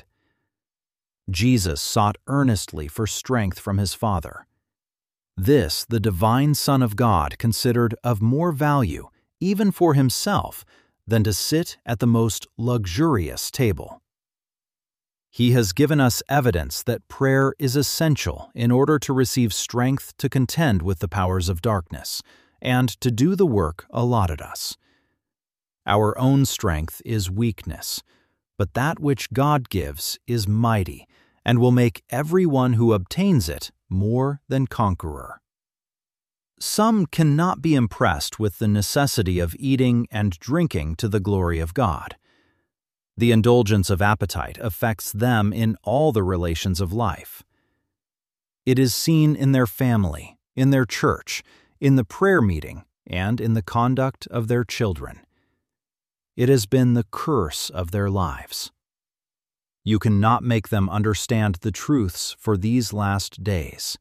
Jesus sought earnestly for strength from His Father. This the divine Son of God considered of more value, even for Himself, than to sit at the most luxurious table. He has given us evidence that prayer is essential in order to receive strength to contend with the powers of darkness, and to do the work allotted us. Our own strength is weakness, but that which God gives is mighty, and will make every one who obtains it more than conqueror. Some cannot be impressed with the necessity of eating and drinking to the glory of God. The indulgence of appetite affects them in all the relations of life. It is seen in their family, in their church, in the prayer meeting, and in the conduct of their children. It has been the curse of their lives. You cannot make them understand the truths for these last days.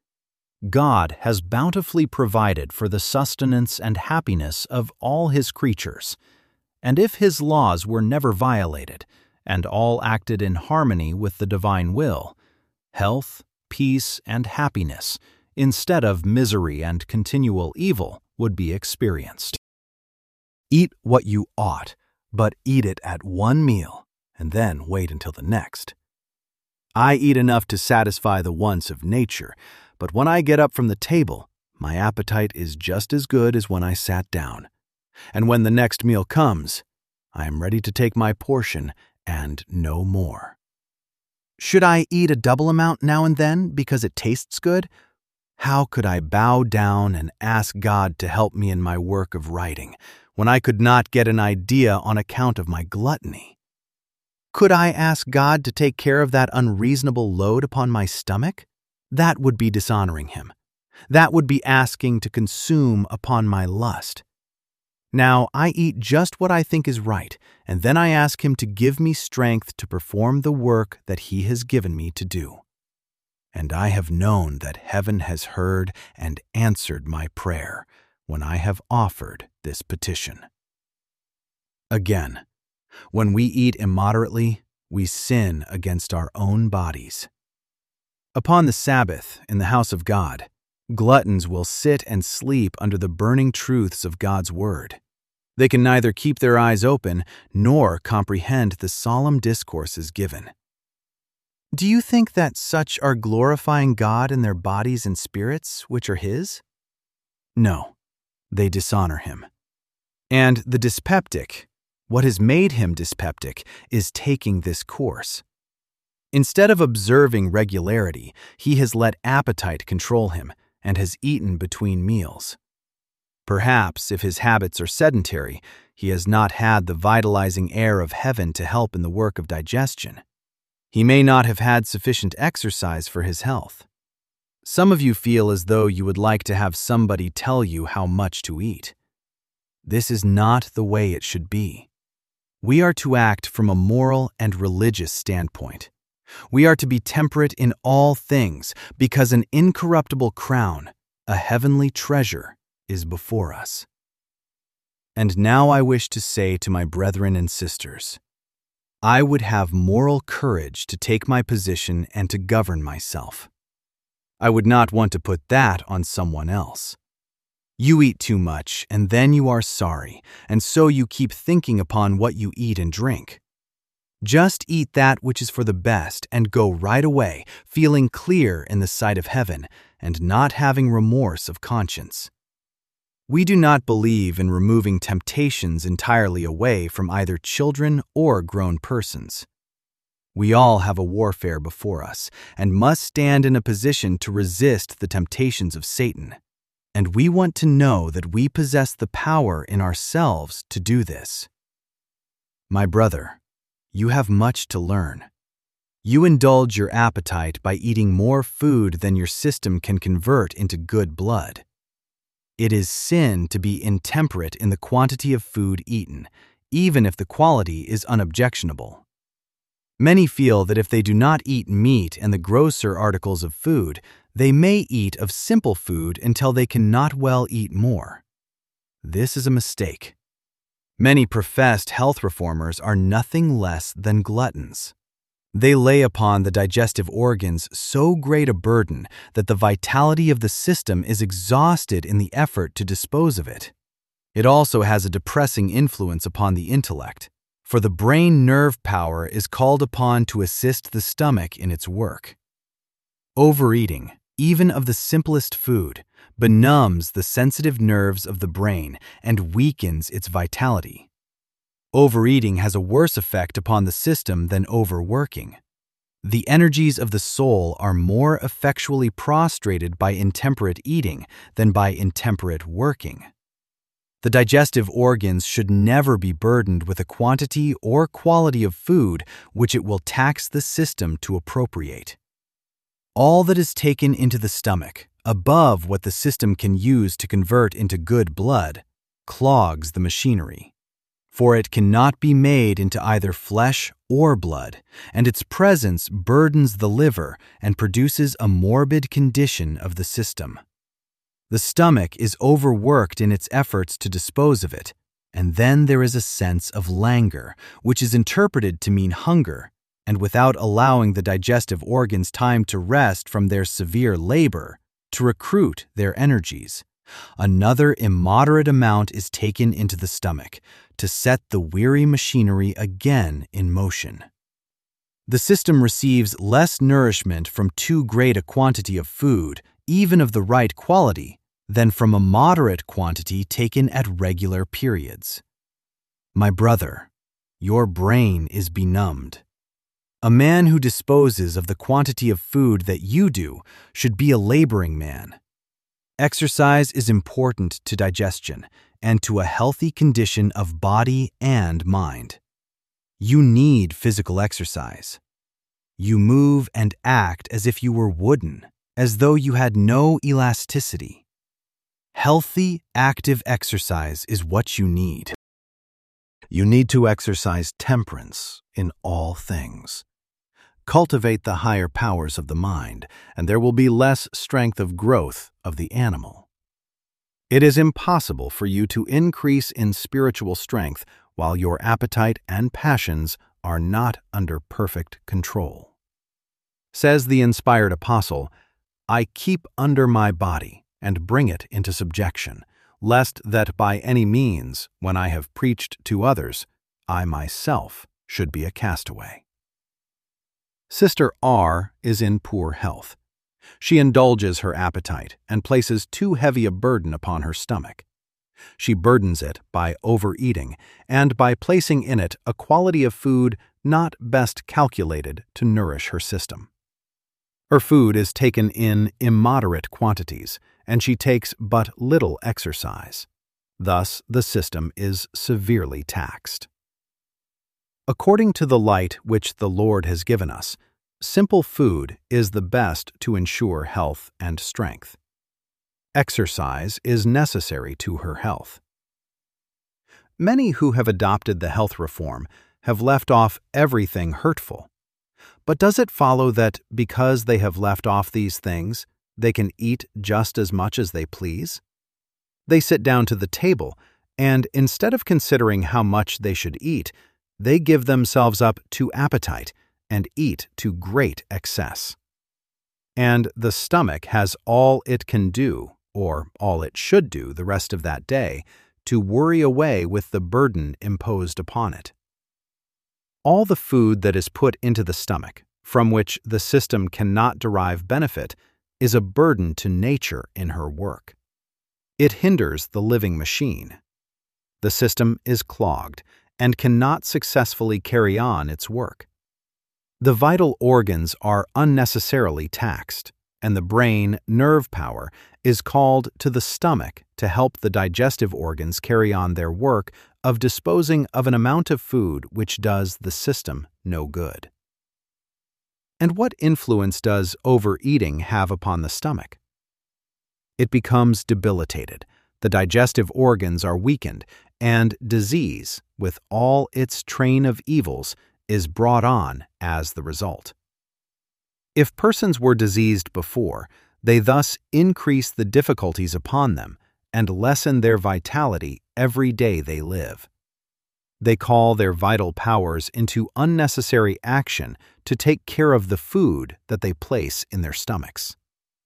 God has bountifully provided for the sustenance and happiness of all His creatures, and if His laws were never violated, and all acted in harmony with the divine will, health, peace, and happiness, instead of misery and continual evil, would be experienced. Eat what you ought, but eat it at one meal, and then wait until the next. I eat enough to satisfy the wants of nature, but when I get up from the table, my appetite is just as good as when I sat down. And when the next meal comes, I am ready to take my portion and no more. Should I eat a double amount now and then because it tastes good? How could I bow down and ask God to help me in my work of writing, when I could not get an idea on account of my gluttony? Could I ask God to take care of that unreasonable load upon my stomach? That would be dishonoring Him. That would be asking to consume upon my lust. Now I eat just what I think is right, and then I ask Him to give me strength to perform the work that He has given me to do. And I have known that heaven has heard and answered my prayer when I have offered this petition. Again, when we eat immoderately, we sin against our own bodies. Upon the Sabbath in the house of God, gluttons will sit and sleep under the burning truths of God's word. They can neither keep their eyes open nor comprehend the solemn discourses given. Do you think that such are glorifying God in their bodies and spirits, which are His? No, they dishonor Him. And the dyspeptic, what has made him dyspeptic, is taking this course. Instead of observing regularity, he has let appetite control him and has eaten between meals. Perhaps, if his habits are sedentary, he has not had the vitalizing air of heaven to help in the work of digestion. He may not have had sufficient exercise for his health. Some of you feel as though you would like to have somebody tell you how much to eat. This is not the way it should be. We are to act from a moral and religious standpoint. We are to be temperate in all things because an incorruptible crown, a heavenly treasure, is before us. And now I wish to say to my brethren and sisters, I would have moral courage to take my position and to govern myself. I would not want to put that on someone else. You eat too much, and then you are sorry, and so you keep thinking upon what you eat and drink. Just eat that which is for the best and go right away, feeling clear in the sight of heaven and not having remorse of conscience. We do not believe in removing temptations entirely away from either children or grown persons. We all have a warfare before us and must stand in a position to resist the temptations of Satan. And we want to know that we possess the power in ourselves to do this. My brother, you have much to learn. You indulge your appetite by eating more food than your system can convert into good blood. It is sin to be intemperate in the quantity of food eaten, even if the quality is unobjectionable. Many feel that if they do not eat meat and the grosser articles of food, they may eat of simple food until they cannot well eat more. This is a mistake. Many professed health reformers are nothing less than gluttons. They lay upon the digestive organs so great a burden that the vitality of the system is exhausted in the effort to dispose of it. It also has a depressing influence upon the intellect, for the brain nerve power is called upon to assist the stomach in its work. Overeating, even of the simplest food, benumbs the sensitive nerves of the brain and weakens its vitality. Overeating has a worse effect upon the system than overworking. The energies of the soul are more effectually prostrated by intemperate eating than by intemperate working. The digestive organs should never be burdened with a quantity or quality of food which it will tax the system to appropriate. All that is taken into the stomach, above what the system can use to convert into good blood, clogs the machinery. For it cannot be made into either flesh or blood, and its presence burdens the liver and produces a morbid condition of the system. The stomach is overworked in its efforts to dispose of it, and then there is a sense of languor, which is interpreted to mean hunger, and without allowing the digestive organs time to rest from their severe labor, to recruit their energies, another immoderate amount is taken into the stomach to set the weary machinery again in motion. The system receives less nourishment from too great a quantity of food, even of the right quality, than from a moderate quantity taken at regular periods. My brother, your brain is benumbed. A man who disposes of the quantity of food that you do should be a laboring man. Exercise is important to digestion and to a healthy condition of body and mind. You need physical exercise. You move and act as if you were wooden, as though you had no elasticity. Healthy, active exercise is what you need. You need to exercise temperance in all things. Cultivate the higher powers of the mind, and there will be less strength of growth of the animal. It is impossible for you to increase in spiritual strength while your appetite and passions are not under perfect control. Says the inspired apostle, I keep under my body and bring it into subjection, lest that by any means, when I have preached to others, I myself should be a castaway. Sister R is in poor health. She indulges her appetite and places too heavy a burden upon her stomach. She burdens it by overeating and by placing in it a quality of food not best calculated to nourish her system. Her food is taken in immoderate quantities, and she takes but little exercise. Thus, the system is severely taxed. According to the light which the Lord has given us, simple food is the best to ensure health and strength. Exercise is necessary to her health. Many who have adopted the health reform have left off everything hurtful. But does it follow that because they have left off these things, they can eat just as much as they please? They sit down to the table, and instead of considering how much they should eat, they give themselves up to appetite and eat to great excess. And the stomach has all it can do, or all it should do the rest of that day, to worry away with the burden imposed upon it. All the food that is put into the stomach, from which the system cannot derive benefit, is a burden to nature in her work. It hinders the living machine. The system is clogged and cannot successfully carry on its work. The vital organs are unnecessarily taxed, and the brain nerve power is called to the stomach to help the digestive organs carry on their work of disposing of an amount of food which does the system no good. And what influence does overeating have upon the stomach? It becomes debilitated, the digestive organs are weakened, and disease, with all its train of evils, is brought on as the result. If persons were diseased before, they thus increase the difficulties upon them and lessen their vitality every day they live. They call their vital powers into unnecessary action to take care of the food that they place in their stomachs.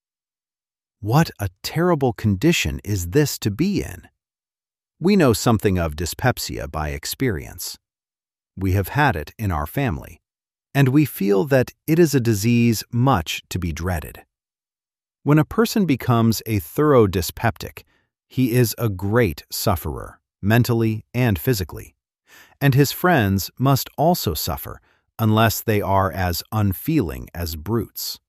What a terrible condition is this to be in! We know something of dyspepsia by experience. We have had it in our family, and we feel that it is a disease much to be dreaded. When a person becomes a thorough dyspeptic, he is a great sufferer, mentally and physically, and his friends must also suffer unless they are as unfeeling as brutes.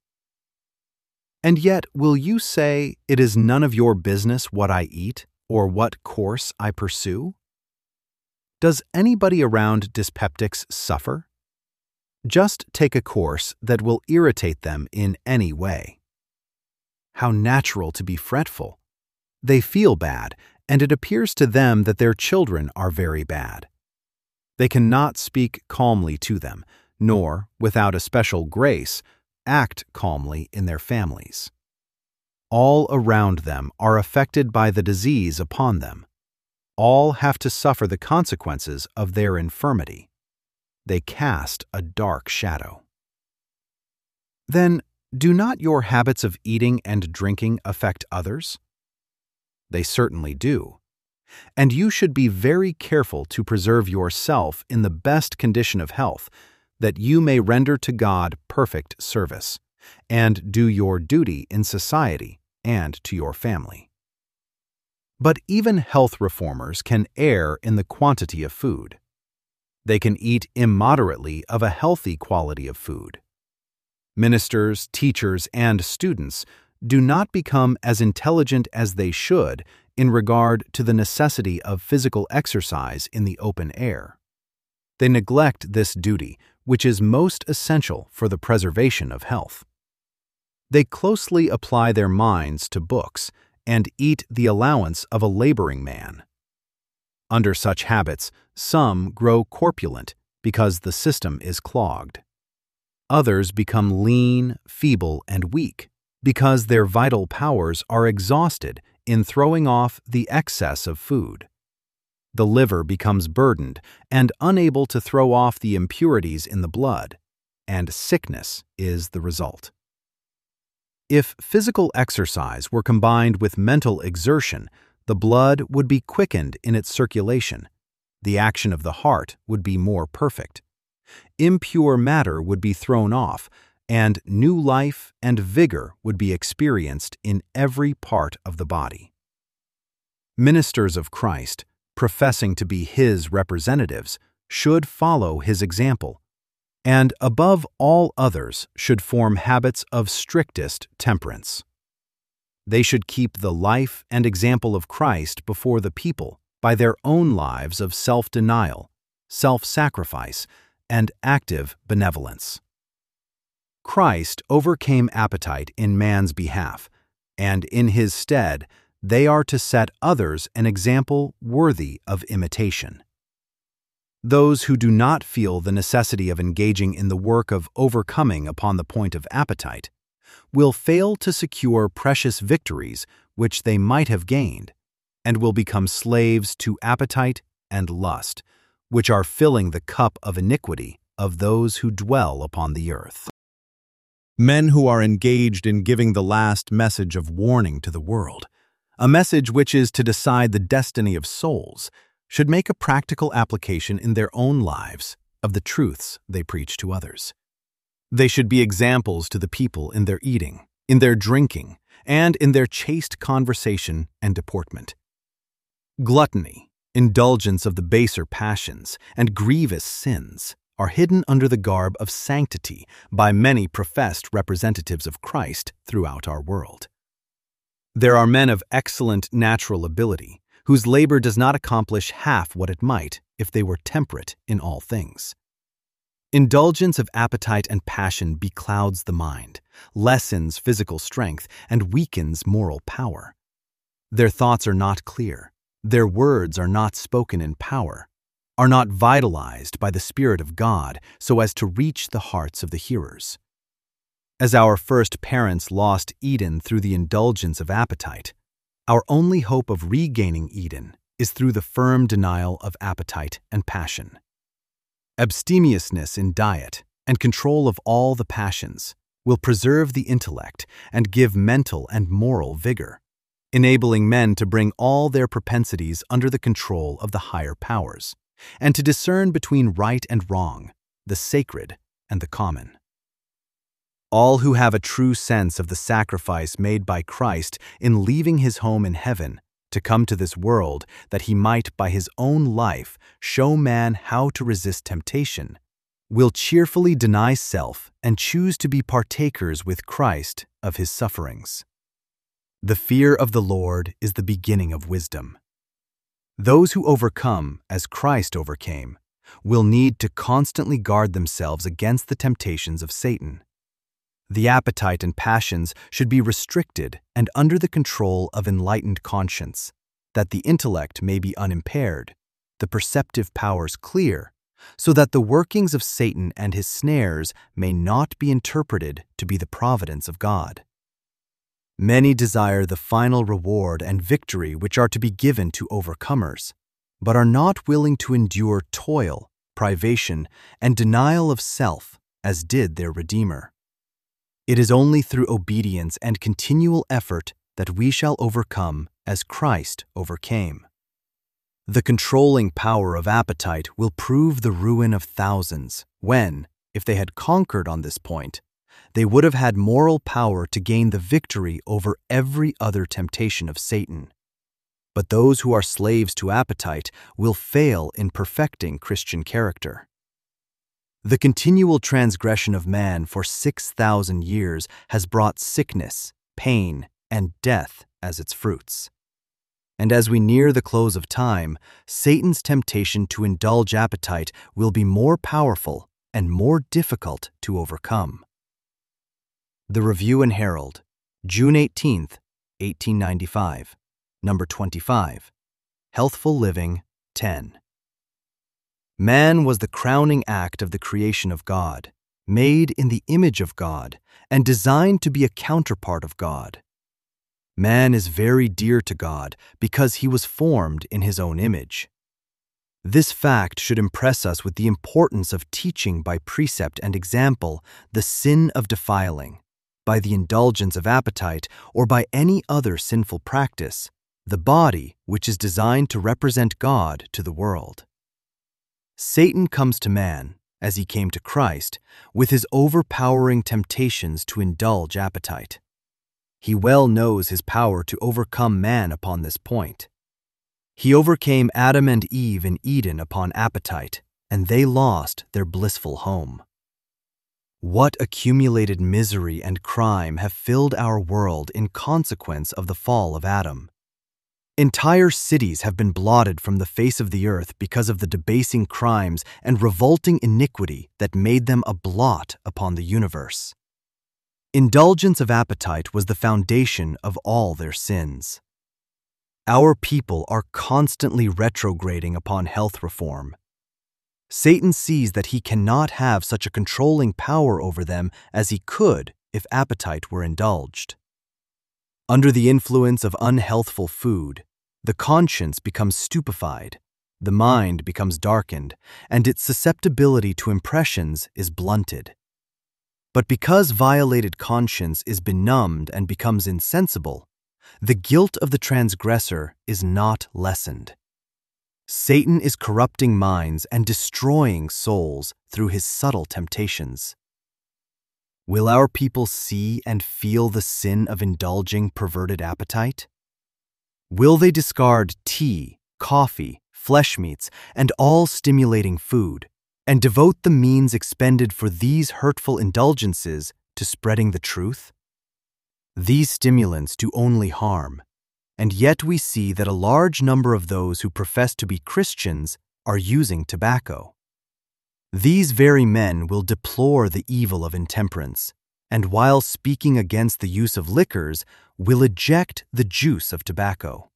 And yet, will you say, it is none of your business what I eat or what course I pursue? Does anybody around dyspeptics suffer? Just take a course that will irritate them in any way. How natural to be fretful. They feel bad, and it appears to them that their children are very bad. They cannot speak calmly to them, nor, without a special grace, act calmly in their families. All around them are affected by the disease upon them. All have to suffer the consequences of their infirmity. They cast a dark shadow. Then, do not your habits of eating and drinking affect others? They certainly do. And you should be very careful to preserve yourself in the best condition of health, that you may render to God perfect service, and do your duty in society and to your family. But even health reformers can err in the quantity of food. They can eat immoderately of a healthy quality of food. Ministers, teachers, and students do not become as intelligent as they should in regard to the necessity of physical exercise in the open air. They neglect this duty, which is most essential for the preservation of health. They closely apply their minds to books and eat the allowance of a laboring man. Under such habits, some grow corpulent because the system is clogged. Others become lean, feeble, and weak because their vital powers are exhausted in throwing off the excess of food. The liver becomes burdened and unable to throw off the impurities in the blood, and sickness is the result. If physical exercise were combined with mental exertion, the blood would be quickened in its circulation. The action of the heart would be more perfect. Impure matter would be thrown off, and new life and vigor would be experienced in every part of the body. Ministers of Christ, professing to be His representatives, should follow His example, and above all others should form habits of strictest temperance. They should keep the life and example of Christ before the people by their own lives of self-denial, self-sacrifice, and active benevolence. Christ overcame appetite in man's behalf, and in His stead, they are to set others an example worthy of imitation. Those who do not feel the necessity of engaging in the work of overcoming upon the point of appetite will fail to secure precious victories which they might have gained, and will become slaves to appetite and lust, which are filling the cup of iniquity of those who dwell upon the earth. Men who are engaged in giving the last message of warning to the world, a message which is to decide the destiny of souls, should make a practical application in their own lives of the truths they preach to others. They should be examples to the people in their eating, in their drinking, and in their chaste conversation and deportment. Gluttony, indulgence of the baser passions, and grievous sins are hidden under the garb of sanctity by many professed representatives of Christ throughout our world. There are men of excellent natural ability whose labor does not accomplish half what it might if they were temperate in all things. Indulgence of appetite and passion beclouds the mind, lessens physical strength, and weakens moral power. Their thoughts are not clear, their words are not spoken in power, are not vitalized by the Spirit of God so as to reach the hearts of the hearers. As our first parents lost Eden through the indulgence of appetite, our only hope of regaining Eden is through the firm denial of appetite and passion. Abstemiousness in diet and control of all the passions will preserve the intellect and give mental and moral vigor, enabling men to bring all their propensities under the control of the higher powers, and to discern between right and wrong, the sacred and the common. All who have a true sense of the sacrifice made by Christ in leaving His home in heaven to come to this world that He might by His own life show man how to resist temptation, will cheerfully deny self and choose to be partakers with Christ of His sufferings. The fear of the Lord is the beginning of wisdom. Those who overcome, as Christ overcame, will need to constantly guard themselves against the temptations of Satan. The appetite and passions should be restricted and under the control of enlightened conscience, that the intellect may be unimpaired, the perceptive powers clear, so that the workings of Satan and his snares may not be interpreted to be the providence of God. Many desire the final reward and victory which are to be given to overcomers, but are not willing to endure toil, privation, and denial of self as did their Redeemer. It is only through obedience and continual effort that we shall overcome as Christ overcame. The controlling power of appetite will prove the ruin of thousands when, if they had conquered on this point, they would have had moral power to gain the victory over every other temptation of Satan. But those who are slaves to appetite will fail in perfecting Christian character. The continual transgression of man for six thousand years has brought sickness, pain, and death as its fruits. And as we near the close of time, Satan's temptation to indulge appetite will be more powerful and more difficult to overcome. The Review and Herald, June eighteenth, eighteen ninety-five, number twenty-five, Healthful Living, ten. Man was the crowning act of the creation of God, made in the image of God, and designed to be a counterpart of God. Man is very dear to God because he was formed in His own image. This fact should impress us with the importance of teaching by precept and example the sin of defiling, by the indulgence of appetite or by any other sinful practice, the body which is designed to represent God to the world. Satan comes to man, as he came to Christ, with his overpowering temptations to indulge appetite. He well knows his power to overcome man upon this point. He overcame Adam and Eve in Eden upon appetite, and they lost their blissful home. What accumulated misery and crime have filled our world in consequence of the fall of Adam? Entire cities have been blotted from the face of the earth because of the debasing crimes and revolting iniquity that made them a blot upon the universe. Indulgence of appetite was the foundation of all their sins. Our people are constantly retrograding upon health reform. Satan sees that he cannot have such a controlling power over them as he could if appetite were indulged. Under the influence of unhealthful food, the conscience becomes stupefied, the mind becomes darkened, and its susceptibility to impressions is blunted. But because violated conscience is benumbed and becomes insensible, the guilt of the transgressor is not lessened. Satan is corrupting minds and destroying souls through his subtle temptations. Will our people see and feel the sin of indulging perverted appetite? Will they discard tea, coffee, flesh meats, and all stimulating food, and devote the means expended for these hurtful indulgences to spreading the truth? These stimulants do only harm, and yet we see that a large number of those who profess to be Christians are using tobacco. These very men will deplore the evil of intemperance, and while speaking against the use of liquors, will eject the juice of tobacco.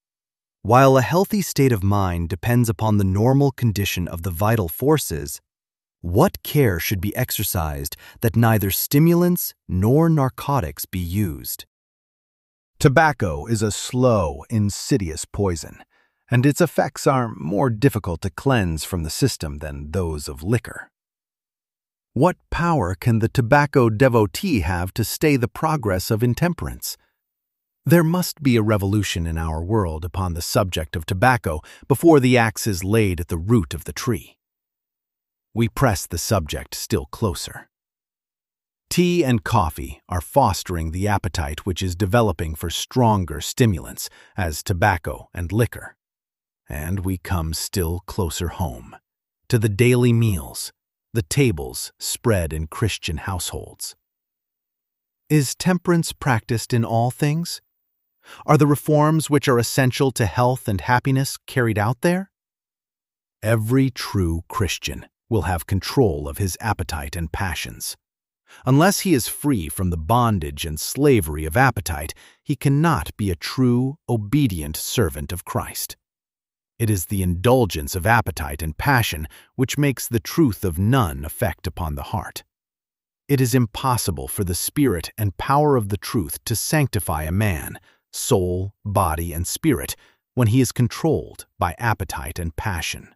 While a healthy state of mind depends upon the normal condition of the vital forces, what care should be exercised that neither stimulants nor narcotics be used? Tobacco is a slow, insidious poison, and its effects are more difficult to cleanse from the system than those of liquor. What power can the tobacco devotee have to stay the progress of intemperance? There must be a revolution in our world upon the subject of tobacco before the axe is laid at the root of the tree. We press the subject still closer. Tea and coffee are fostering the appetite which is developing for stronger stimulants as tobacco and liquor. And we come still closer home, to the daily meals, the tables spread in Christian households. Is temperance practiced in all things? Are the reforms which are essential to health and happiness carried out there? Every true Christian will have control of his appetite and passions. Unless he is free from the bondage and slavery of appetite, he cannot be a true, obedient servant of Christ. It is the indulgence of appetite and passion which makes the truth of none effect upon the heart. It is impossible for the spirit and power of the truth to sanctify a man, soul, body, and spirit, when he is controlled by appetite and passion.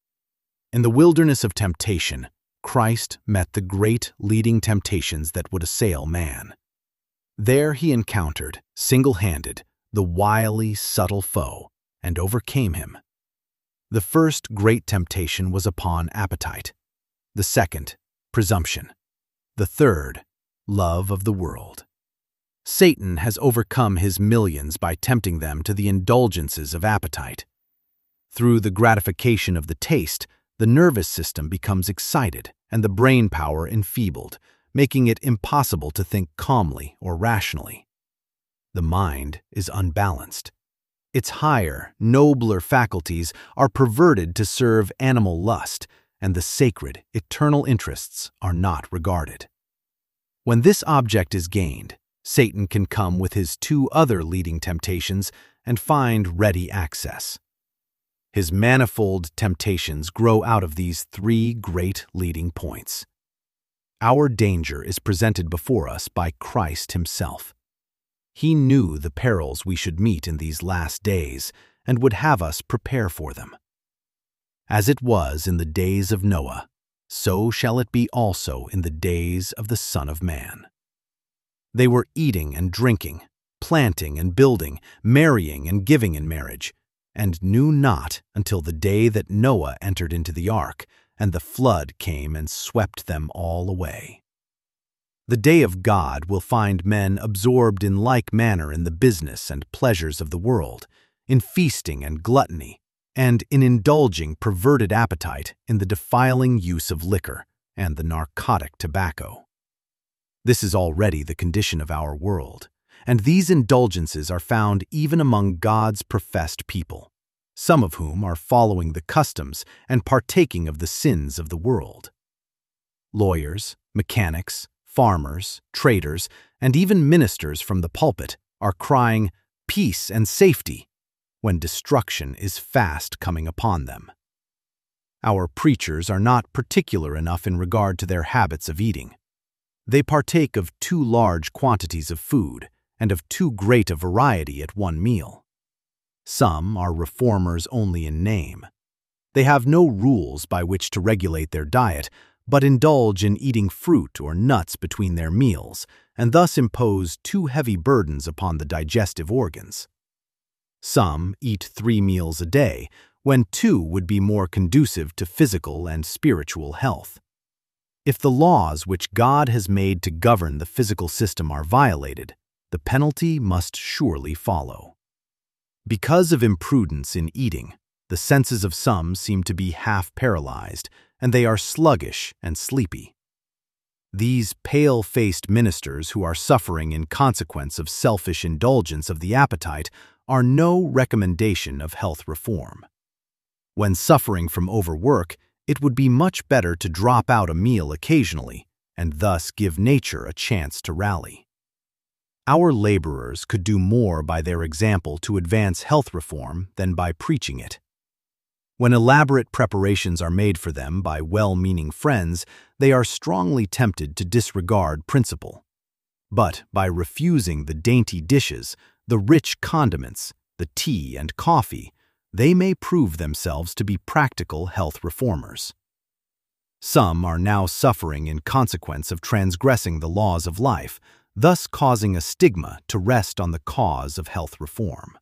In the wilderness of temptation, Christ met the great leading temptations that would assail man. There he encountered, single-handed, the wily, subtle foe, and overcame him. The first great temptation was upon appetite. The second, presumption. The third, love of the world. Satan has overcome his millions by tempting them to the indulgences of appetite. Through the gratification of the taste, the nervous system becomes excited and the brain power enfeebled, making it impossible to think calmly or rationally. The mind is unbalanced. Its higher, nobler faculties are perverted to serve animal lust, and the sacred, eternal interests are not regarded. When this object is gained, Satan can come with his two other leading temptations and find ready access. His manifold temptations grow out of these three great leading points. Our danger is presented before us by Christ himself. He knew the perils we should meet in these last days and would have us prepare for them. As it was in the days of Noah, so shall it be also in the days of the Son of Man. They were eating and drinking, planting and building, marrying and giving in marriage, and knew not until the day that Noah entered into the ark, and the flood came and swept them all away. The day of God will find men absorbed in like manner in the business and pleasures of the world, in feasting and gluttony, and in indulging perverted appetite in the defiling use of liquor and the narcotic tobacco. This is already the condition of our world, and these indulgences are found even among God's professed people, some of whom are following the customs and partaking of the sins of the world. Lawyers, mechanics, farmers, traders, and even ministers from the pulpit are crying peace and safety when destruction is fast coming upon them. Our preachers are not particular enough in regard to their habits of eating. They partake of too large quantities of food and of too great a variety at one meal. Some are reformers only in name. They have no rules by which to regulate their diet, but indulge in eating fruit or nuts between their meals, and thus impose too heavy burdens upon the digestive organs. Some eat three meals a day, when two would be more conducive to physical and spiritual health. If the laws which God has made to govern the physical system are violated, the penalty must surely follow. Because of imprudence in eating, the senses of some seem to be half paralyzed, and they are sluggish and sleepy. These pale-faced ministers who are suffering in consequence of selfish indulgence of the appetite are no recommendation of health reform. When suffering from overwork, it would be much better to drop out a meal occasionally and thus give nature a chance to rally. Our laborers could do more by their example to advance health reform than by preaching it. When elaborate preparations are made for them by well-meaning friends, they are strongly tempted to disregard principle. But by refusing the dainty dishes, the rich condiments, the tea and coffee, they may prove themselves to be practical health reformers. Some are now suffering in consequence of transgressing the laws of life, thus causing a stigma to rest on the cause of health reform.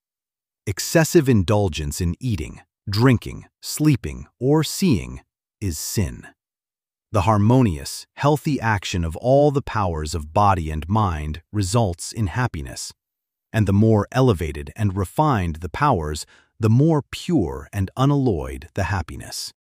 Excessive indulgence in eating, drinking, sleeping, or seeing is sin. The harmonious, healthy action of all the powers of body and mind results in happiness, and the more elevated and refined the powers, the more pure and unalloyed the happiness.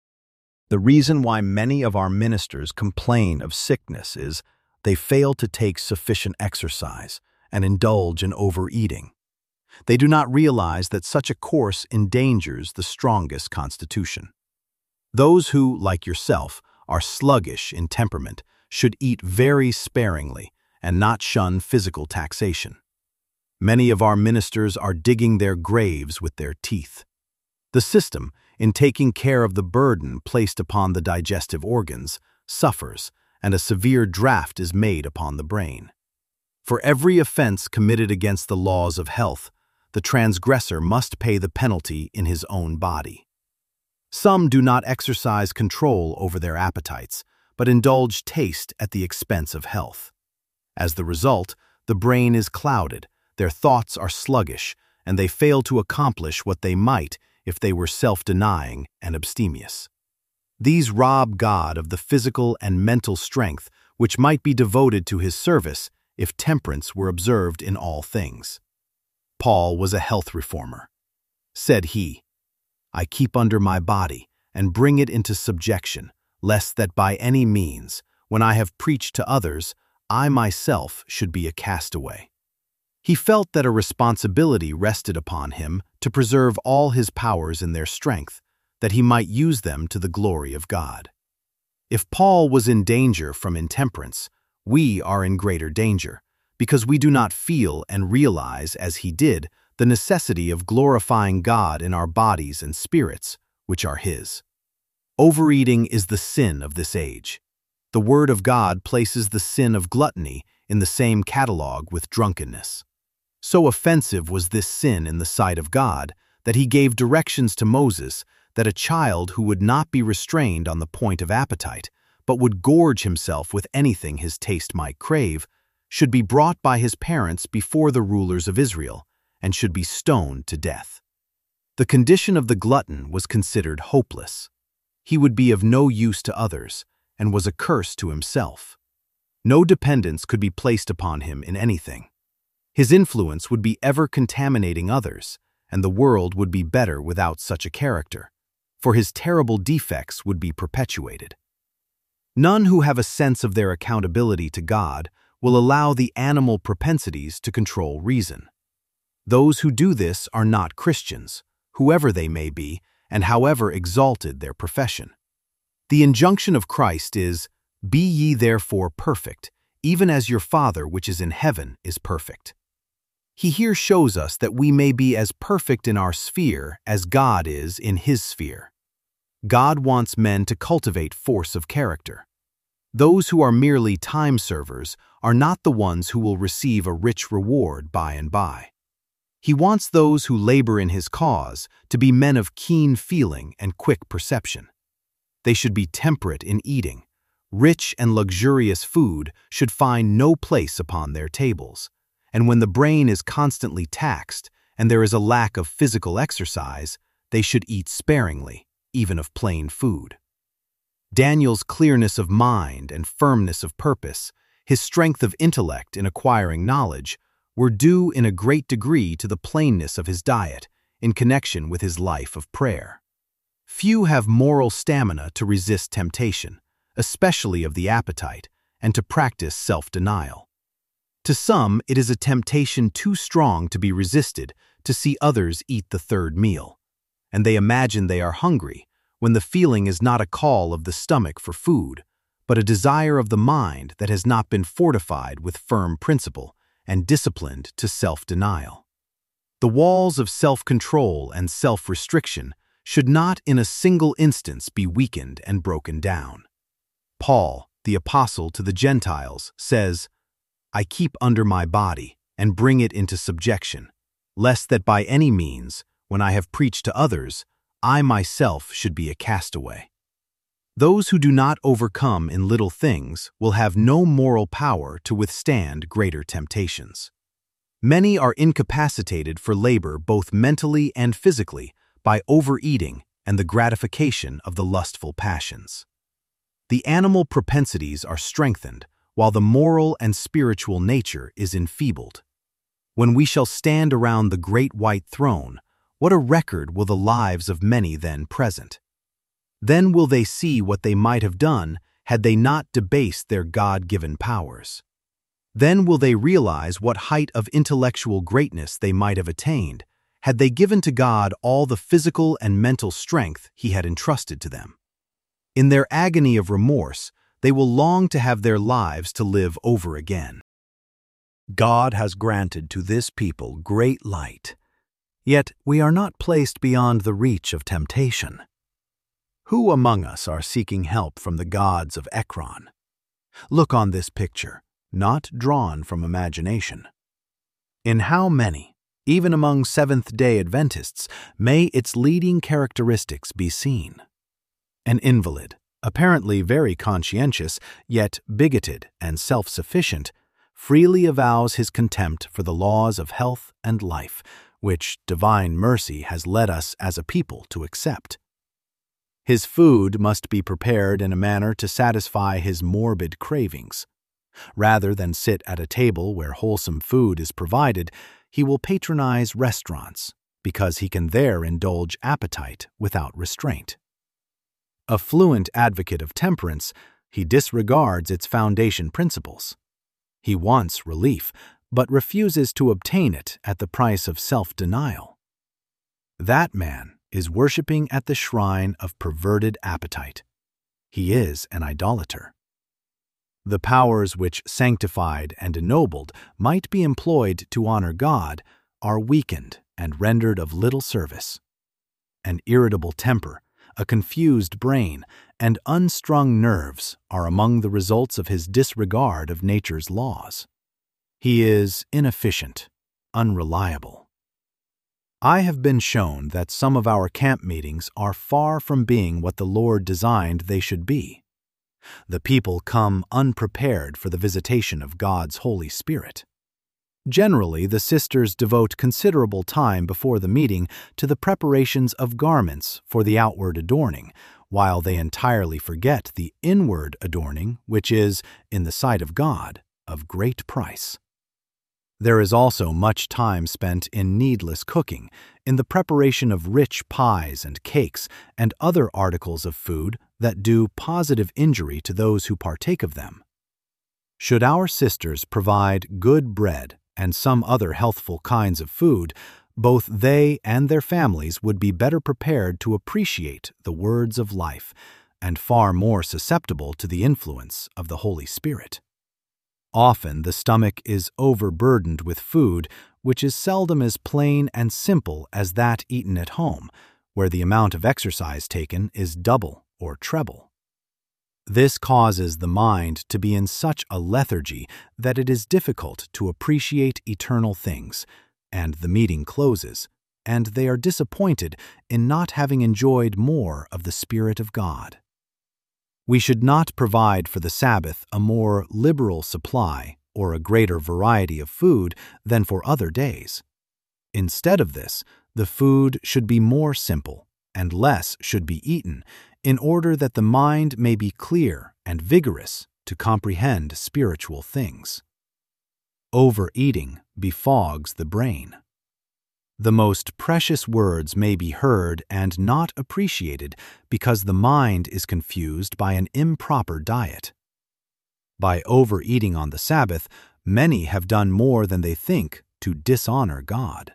The reason why many of our ministers complain of sickness is they fail to take sufficient exercise and indulge in overeating. They do not realize that such a course endangers the strongest constitution. Those who, like yourself, are sluggish in temperament should eat very sparingly and not shun physical taxation. Many of our ministers are digging their graves with their teeth. The system, in taking care of the burden placed upon the digestive organs, suffers, and a severe draft is made upon the brain. For every offense committed against the laws of health, the transgressor must pay the penalty in his own body. Some do not exercise control over their appetites, but indulge taste at the expense of health. As the result, the brain is clouded, their thoughts are sluggish, and they fail to accomplish what they might if they were self-denying and abstemious. These rob God of the physical and mental strength which might be devoted to his service if temperance were observed in all things. Paul was a health reformer. Said he, "I keep under my body and bring it into subjection, lest that by any means, when I have preached to others, I myself should be a castaway." He felt that a responsibility rested upon him to preserve all his powers in their strength, that he might use them to the glory of God. If Paul was in danger from intemperance, we are in greater danger, because we do not feel and realize, as he did, the necessity of glorifying God in our bodies and spirits, which are his. Overeating is the sin of this age. The Word of God places the sin of gluttony in the same catalogue with drunkenness. So offensive was this sin in the sight of God that he gave directions to Moses that a child who would not be restrained on the point of appetite, but would gorge himself with anything his taste might crave, should be brought by his parents before the rulers of Israel and should be stoned to death. The condition of the glutton was considered hopeless. He would be of no use to others and was a curse to himself. No dependence could be placed upon him in anything. His influence would be ever contaminating others, and the world would be better without such a character, for his terrible defects would be perpetuated. None who have a sense of their accountability to God will allow the animal propensities to control reason. Those who do this are not Christians, whoever they may be, and however exalted their profession. The injunction of Christ is, "Be ye therefore perfect, even as your Father which is in heaven is perfect." He here shows us that we may be as perfect in our sphere as God is in his sphere. God wants men to cultivate force of character. Those who are merely time servers are not the ones who will receive a rich reward by and by. He wants those who labor in his cause to be men of keen feeling and quick perception. They should be temperate in eating. Rich and luxurious food should find no place upon their tables. And when the brain is constantly taxed and there is a lack of physical exercise, they should eat sparingly, even of plain food. Daniel's clearness of mind and firmness of purpose, his strength of intellect in acquiring knowledge, were due in a great degree to the plainness of his diet in connection with his life of prayer. Few have moral stamina to resist temptation, especially of the appetite, and to practice self-denial. To some, it is a temptation too strong to be resisted to see others eat the third meal, and they imagine they are hungry when the feeling is not a call of the stomach for food, but a desire of the mind that has not been fortified with firm principle and disciplined to self-denial. The walls of self-control and self-restriction should not in a single instance be weakened and broken down. Paul, the apostle to the Gentiles, says, "I keep under my body and bring it into subjection, lest that by any means, when I have preached to others, I myself should be a castaway." Those who do not overcome in little things will have no moral power to withstand greater temptations. Many are incapacitated for labor both mentally and physically by overeating and the gratification of the lustful passions. The animal propensities are strengthened, while the moral and spiritual nature is enfeebled. When we shall stand around the great white throne, what a record will the lives of many then present. Then will they see what they might have done had they not debased their God-given powers. Then will they realize what height of intellectual greatness they might have attained had they given to God all the physical and mental strength he had entrusted to them. In their agony of remorse, they will long to have their lives to live over again. God has granted to this people great light, yet we are not placed beyond the reach of temptation. Who among us are seeking help from the gods of Ekron? Look on this picture, not drawn from imagination. In how many, even among Seventh-day Adventists, may its leading characteristics be seen? An invalid, apparently very conscientious, yet bigoted and self-sufficient, freely avows his contempt for the laws of health and life, which divine mercy has led us as a people to accept. His food must be prepared in a manner to satisfy his morbid cravings. Rather than sit at a table where wholesome food is provided, he will patronize restaurants, because he can there indulge appetite without restraint. A fluent advocate of temperance, he disregards its foundation principles. He wants relief, but refuses to obtain it at the price of self-denial. That man is worshiping at the shrine of perverted appetite. He is an idolater. The powers which sanctified and ennobled might be employed to honor God are weakened and rendered of little service. An irritable temper, a confused brain, and unstrung nerves are among the results of his disregard of nature's laws. He is inefficient, unreliable. I have been shown that some of our camp meetings are far from being what the Lord designed they should be. The people come unprepared for the visitation of God's Holy Spirit. Generally, the sisters devote considerable time before the meeting to the preparations of garments for the outward adorning, while they entirely forget the inward adorning, which is, in the sight of God, of great price. There is also much time spent in needless cooking, in the preparation of rich pies and cakes and other articles of food that do positive injury to those who partake of them. Should our sisters provide good bread and some other healthful kinds of food, both they and their families would be better prepared to appreciate the words of life and far more susceptible to the influence of the Holy Spirit. Often the stomach is overburdened with food which is seldom as plain and simple as that eaten at home, where the amount of exercise taken is double or treble. This causes the mind to be in such a lethargy that it is difficult to appreciate eternal things, and the meeting closes, and they are disappointed in not having enjoyed more of the Spirit of God. We should not provide for the Sabbath a more liberal supply or a greater variety of food than for other days. Instead of this, the food should be more simple, and less should be eaten, in order that the mind may be clear and vigorous to comprehend spiritual things. Overeating befogs the brain. The most precious words may be heard and not appreciated because the mind is confused by an improper diet. By overeating on the Sabbath, many have done more than they think to dishonor God.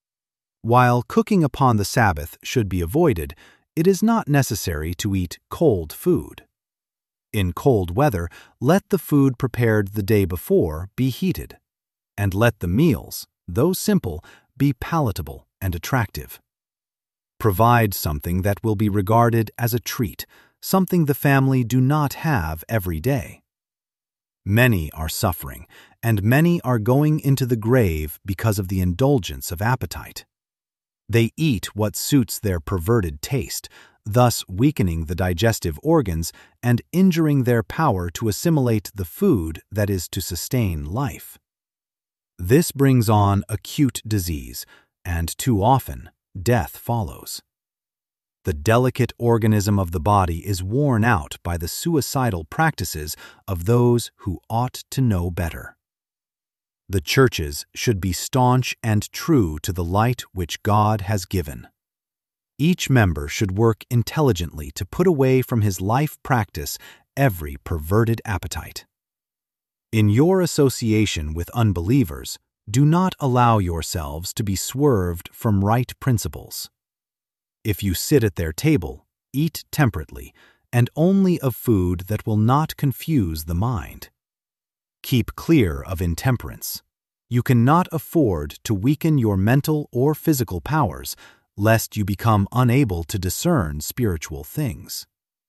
While cooking upon the Sabbath should be avoided, it is not necessary to eat cold food. In cold weather, let the food prepared the day before be heated, and let the meals, though simple, be palatable and attractive. Provide something that will be regarded as a treat, something the family do not have every day. Many are suffering, and many are going into the grave because of the indulgence of appetite. They eat what suits their perverted taste, thus weakening the digestive organs and injuring their power to assimilate the food that is to sustain life. This brings on acute disease, and too often, death follows. The delicate organism of the body is worn out by the suicidal practices of those who ought to know better. The churches should be staunch and true to the light which God has given. Each member should work intelligently to put away from his life practice every perverted appetite. In your association with unbelievers, do not allow yourselves to be swerved from right principles. If you sit at their table, eat temperately, and only of food that will not confuse the mind. Keep clear of intemperance. You cannot afford to weaken your mental or physical powers, lest you become unable to discern spiritual things.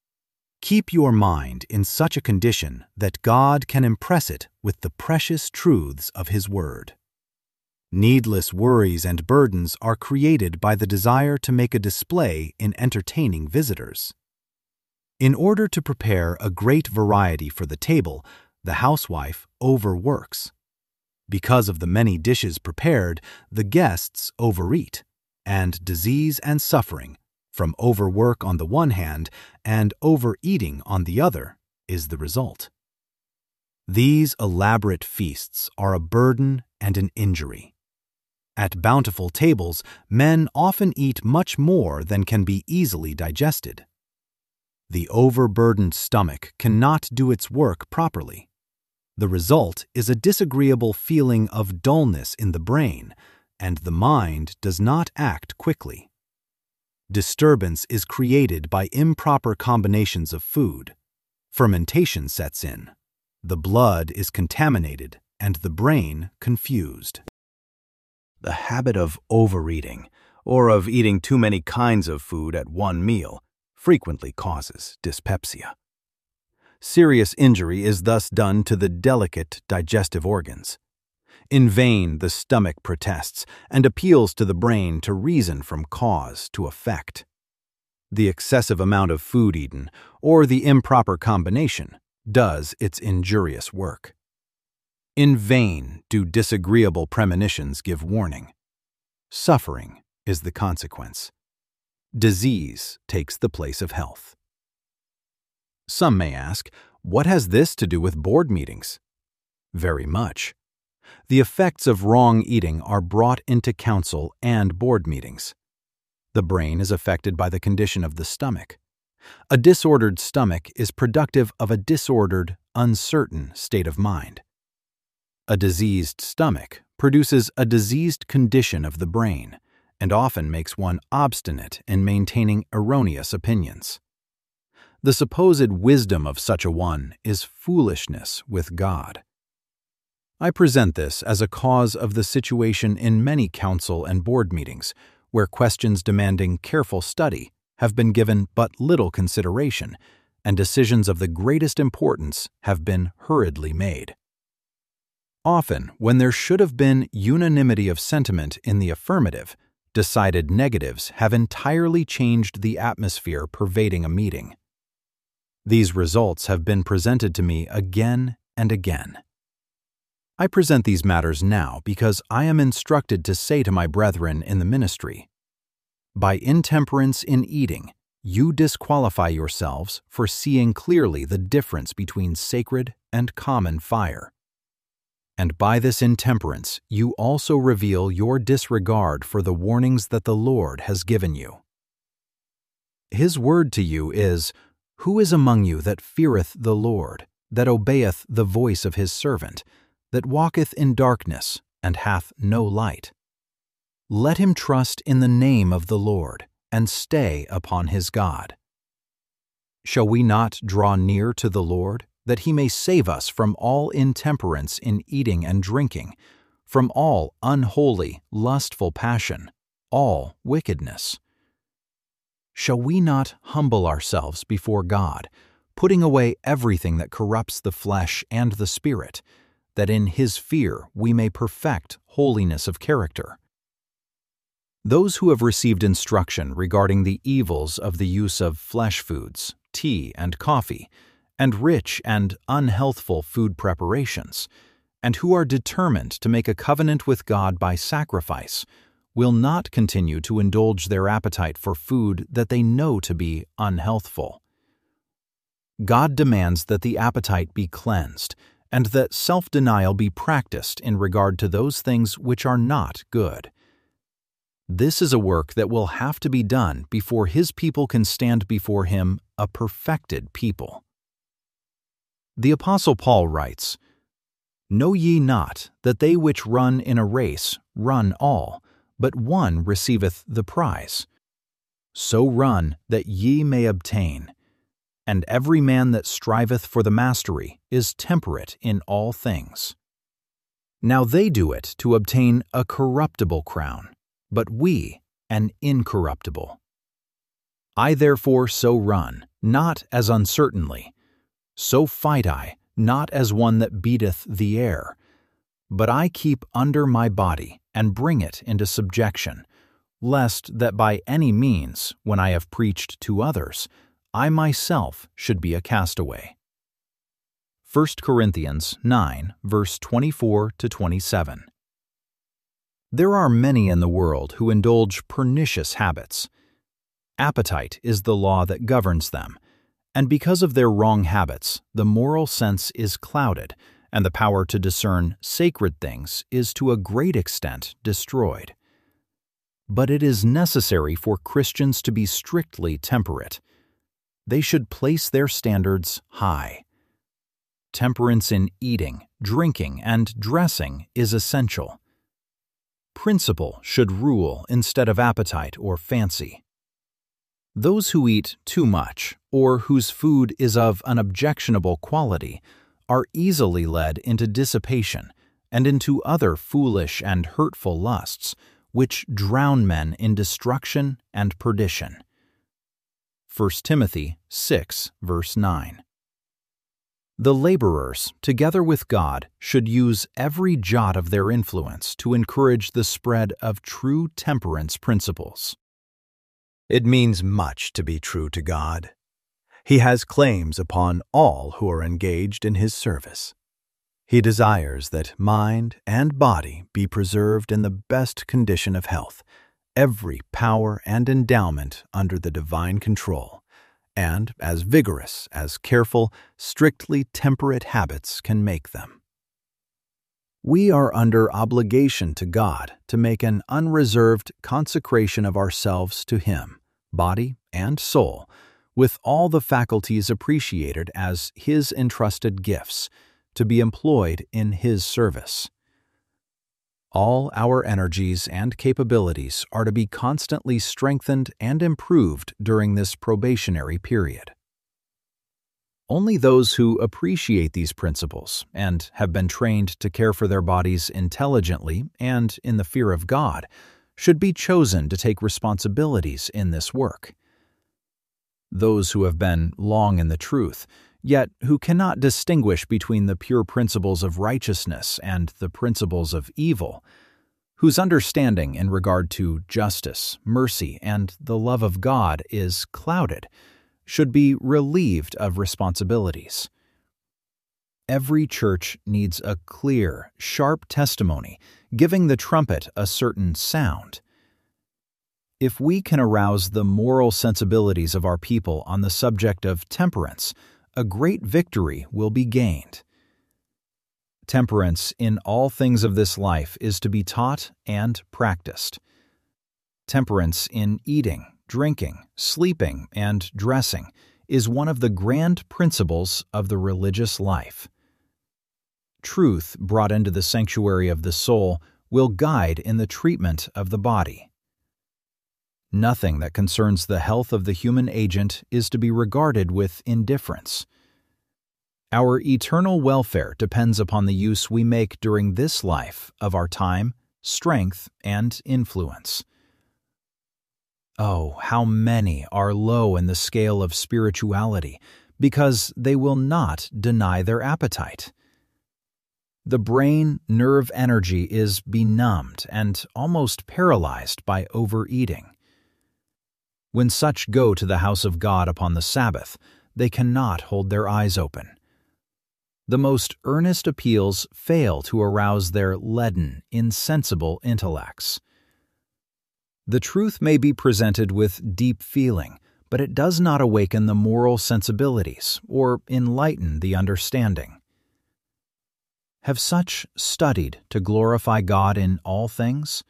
Keep your mind in such a condition that God can impress it with the precious truths of His Word. Needless worries and burdens are created by the desire to make a display in entertaining visitors. In order to prepare a great variety for the table, the housewife overworks. Because of the many dishes prepared, the guests overeat, and disease and suffering, from overwork on the one hand and overeating on the other, is the result. These elaborate feasts are a burden and an injury. At bountiful tables, men often eat much more than can be easily digested. The overburdened stomach cannot do its work properly. The result is a disagreeable feeling of dullness in the brain, and the mind does not act quickly. Disturbance is created by improper combinations of food. Fermentation sets in. The blood is contaminated and the brain confused. The habit of overeating, or of eating too many kinds of food at one meal, frequently causes dyspepsia. Serious injury is thus done to the delicate digestive organs. In vain the stomach protests and appeals to the brain to reason from cause to effect. The excessive amount of food eaten, or the improper combination, does its injurious work. In vain do disagreeable premonitions give warning. Suffering is the consequence. Disease takes the place of health. Some may ask, what has this to do with board meetings? Very much. The effects of wrong eating are brought into council and board meetings. The brain is affected by the condition of the stomach. A disordered stomach is productive of a disordered, uncertain state of mind. A diseased stomach produces a diseased condition of the brain and often makes one obstinate in maintaining erroneous opinions. The supposed wisdom of such a one is foolishness with God. I present this as a cause of the situation in many council and board meetings, where questions demanding careful study have been given but little consideration, and decisions of the greatest importance have been hurriedly made. Often, when there should have been unanimity of sentiment in the affirmative, decided negatives have entirely changed the atmosphere pervading a meeting. These results have been presented to me again and again. I present these matters now because I am instructed to say to my brethren in the ministry, by intemperance in eating, you disqualify yourselves for seeing clearly the difference between sacred and common fire. And by this intemperance, you also reveal your disregard for the warnings that the Lord has given you. His word to you is, who is among you that feareth the Lord, that obeyeth the voice of his servant, that walketh in darkness, and hath no light? Let him trust in the name of the Lord, and stay upon his God. Shall we not draw near to the Lord, that he may save us from all intemperance in eating and drinking, from all unholy, lustful passion, all wickedness? Shall we not humble ourselves before God, putting away everything that corrupts the flesh and the spirit, that in his fear we may perfect holiness of character? Those who have received instruction regarding the evils of the use of flesh foods, tea and coffee, and rich and unhealthful food preparations, and who are determined to make a covenant with God by sacrifice, will not continue to indulge their appetite for food that they know to be unhealthful. God demands that the appetite be cleansed, and that self-denial be practiced in regard to those things which are not good. This is a work that will have to be done before his people can stand before him a perfected people. The Apostle Paul writes, Know ye not that they which run in a race run all, but one receiveth the prize? So run that ye may obtain. And every man that striveth for the mastery is temperate in all things. Now they do it to obtain a corruptible crown, but we an incorruptible. I therefore so run, not as uncertainly. So fight I, not as one that beateth the air. But I keep under my body, and bring it into subjection, lest that by any means, when I have preached to others, I myself should be a castaway. First Corinthians nine, verse twenty-four to twenty-seven. There are many in the world who indulge pernicious habits. Appetite is the law that governs them, and because of their wrong habits, the moral sense is clouded, and the power to discern sacred things is to a great extent destroyed. But it is necessary for Christians to be strictly temperate. They should place their standards high. Temperance in eating, drinking, and dressing is essential. Principle should rule instead of appetite or fancy. Those who eat too much, or whose food is of an objectionable quality, are easily led into dissipation and into other foolish and hurtful lusts, which drown men in destruction and perdition. First Timothy six, verse nine. The laborers, together with God, should use every jot of their influence to encourage the spread of true temperance principles. It means much to be true to God. He has claims upon all who are engaged in His service. He desires that mind and body be preserved in the best condition of health, every power and endowment under the divine control, and as vigorous as careful, strictly temperate habits can make them. We are under obligation to God to make an unreserved consecration of ourselves to Him, body and soul, with all the faculties appreciated as His entrusted gifts, to be employed in His service. All our energies and capabilities are to be constantly strengthened and improved during this probationary period. Only those who appreciate these principles and have been trained to care for their bodies intelligently and in the fear of God should be chosen to take responsibilities in this work. Those who have been long in the truth, yet who cannot distinguish between the pure principles of righteousness and the principles of evil, whose understanding in regard to justice, mercy, and the love of God is clouded, should be relieved of responsibilities. Every church needs a clear, sharp testimony, giving the trumpet a certain sound. If we can arouse the moral sensibilities of our people on the subject of temperance, a great victory will be gained. Temperance in all things of this life is to be taught and practiced. Temperance in eating, drinking, sleeping, and dressing is one of the grand principles of the religious life. Truth brought into the sanctuary of the soul will guide in the treatment of the body. Nothing that concerns the health of the human agent is to be regarded with indifference. Our eternal welfare depends upon the use we make during this life of our time, strength, and influence. Oh, how many are low in the scale of spirituality because they will not deny their appetite. The brain nerve energy is benumbed and almost paralyzed by overeating. When such go to the house of God upon the Sabbath, they cannot hold their eyes open. The most earnest appeals fail to arouse their leaden, insensible intellects. The truth may be presented with deep feeling, but it does not awaken the moral sensibilities or enlighten the understanding. Have such studied to glorify God in all things?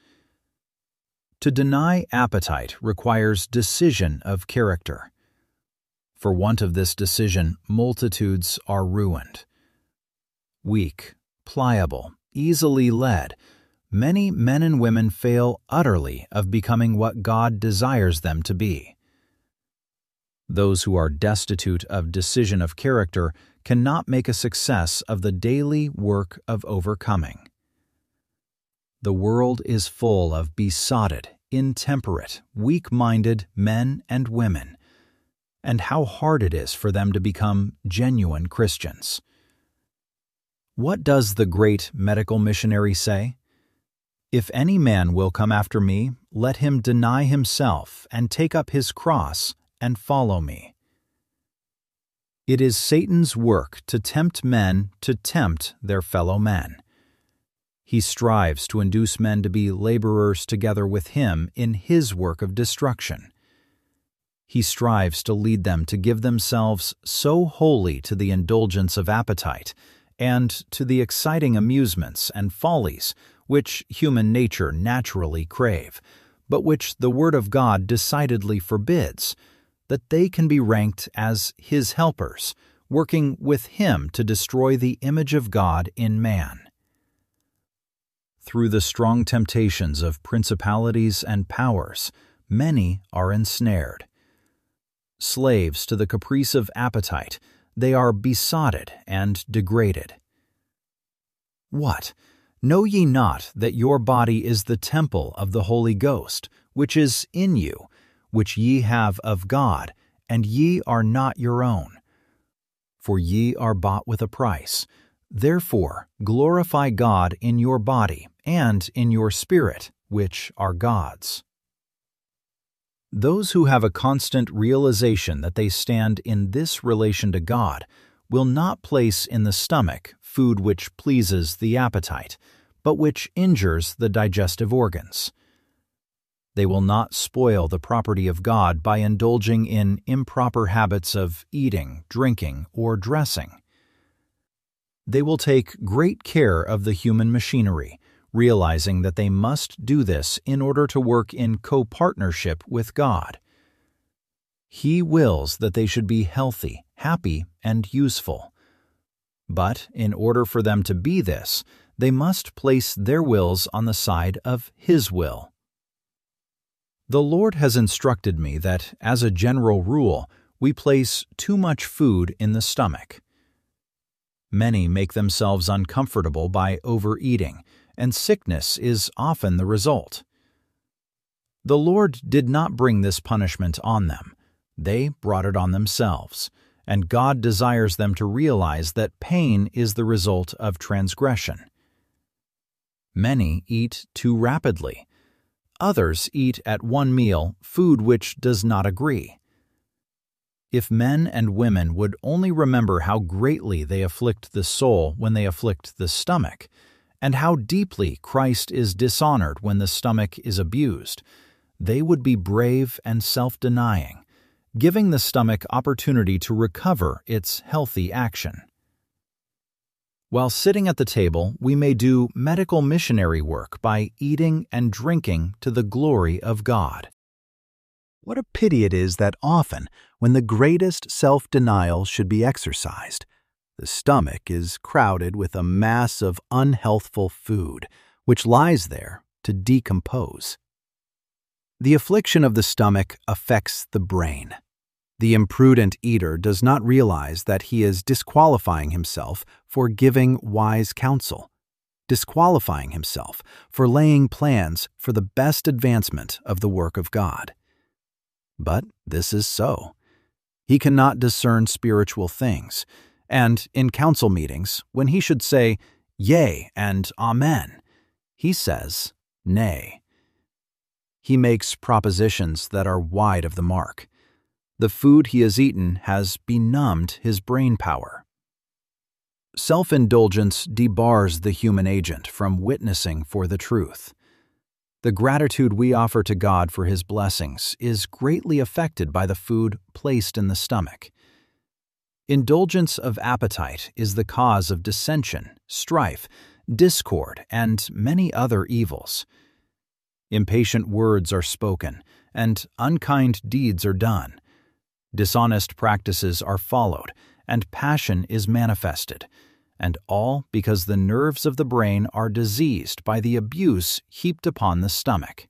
To deny appetite requires decision of character. For want of this decision, multitudes are ruined. Weak, pliable, easily led, many men and women fail utterly of becoming what God desires them to be. Those who are destitute of decision of character cannot make a success of the daily work of overcoming. The world is full of besotted, intemperate, weak-minded men and women, and how hard it is for them to become genuine Christians. What does the great medical missionary say? If any man will come after me, let him deny himself and take up his cross and follow me. It is Satan's work to tempt men to tempt their fellow men. He strives to induce men to be laborers together with him in his work of destruction. He strives to lead them to give themselves so wholly to the indulgence of appetite and to the exciting amusements and follies which human nature naturally crave, but which the Word of God decidedly forbids, that they can be ranked as His helpers, working with Him to destroy the image of God in man. Through the strong temptations of principalities and powers, many are ensnared. Slaves to the caprice of appetite, they are besotted and degraded. What? Know ye not that your body is the temple of the Holy Ghost, which is in you, which ye have of God, and ye are not your own? For ye are bought with a price. Therefore glorify God in your body and in your spirit, which are God's. Those who have a constant realization that they stand in this relation to God will not place in the stomach food which pleases the appetite, but which injures the digestive organs. They will not spoil the property of God by indulging in improper habits of eating, drinking, or dressing. They will take great care of the human machinery, realizing that they must do this in order to work in co-partnership with God. He wills that they should be healthy, happy, and useful. But in order for them to be this, they must place their wills on the side of His will. The Lord has instructed me that, as a general rule, we place too much food in the stomach. Many make themselves uncomfortable by overeating, and sickness is often the result. The Lord did not bring this punishment on them. They brought it on themselves, and God desires them to realize that pain is the result of transgression. Many eat too rapidly. Others eat at one meal food which does not agree. If men and women would only remember how greatly they afflict the soul when they afflict the stomach, and how deeply Christ is dishonored when the stomach is abused, they would be brave and self-denying, giving the stomach opportunity to recover its healthy action. While sitting at the table, we may do medical missionary work by eating and drinking to the glory of God. What a pity it is that often, when the greatest self-denial should be exercised, the stomach is crowded with a mass of unhealthful food, which lies there to decompose. The affliction of the stomach affects the brain. The imprudent eater does not realize that he is disqualifying himself for giving wise counsel, disqualifying himself for laying plans for the best advancement of the work of God. But this is so. He cannot discern spiritual things, and in council meetings, when he should say, "Yea" and "Amen," he says, "Nay." He makes propositions that are wide of the mark. The food he has eaten has benumbed his brain power. Self-indulgence debars the human agent from witnessing for the truth. The gratitude we offer to God for His blessings is greatly affected by the food placed in the stomach. Indulgence of appetite is the cause of dissension, strife, discord, and many other evils. Impatient words are spoken, and unkind deeds are done. Dishonest practices are followed, and passion is manifested, and all because the nerves of the brain are diseased by the abuse heaped upon the stomach.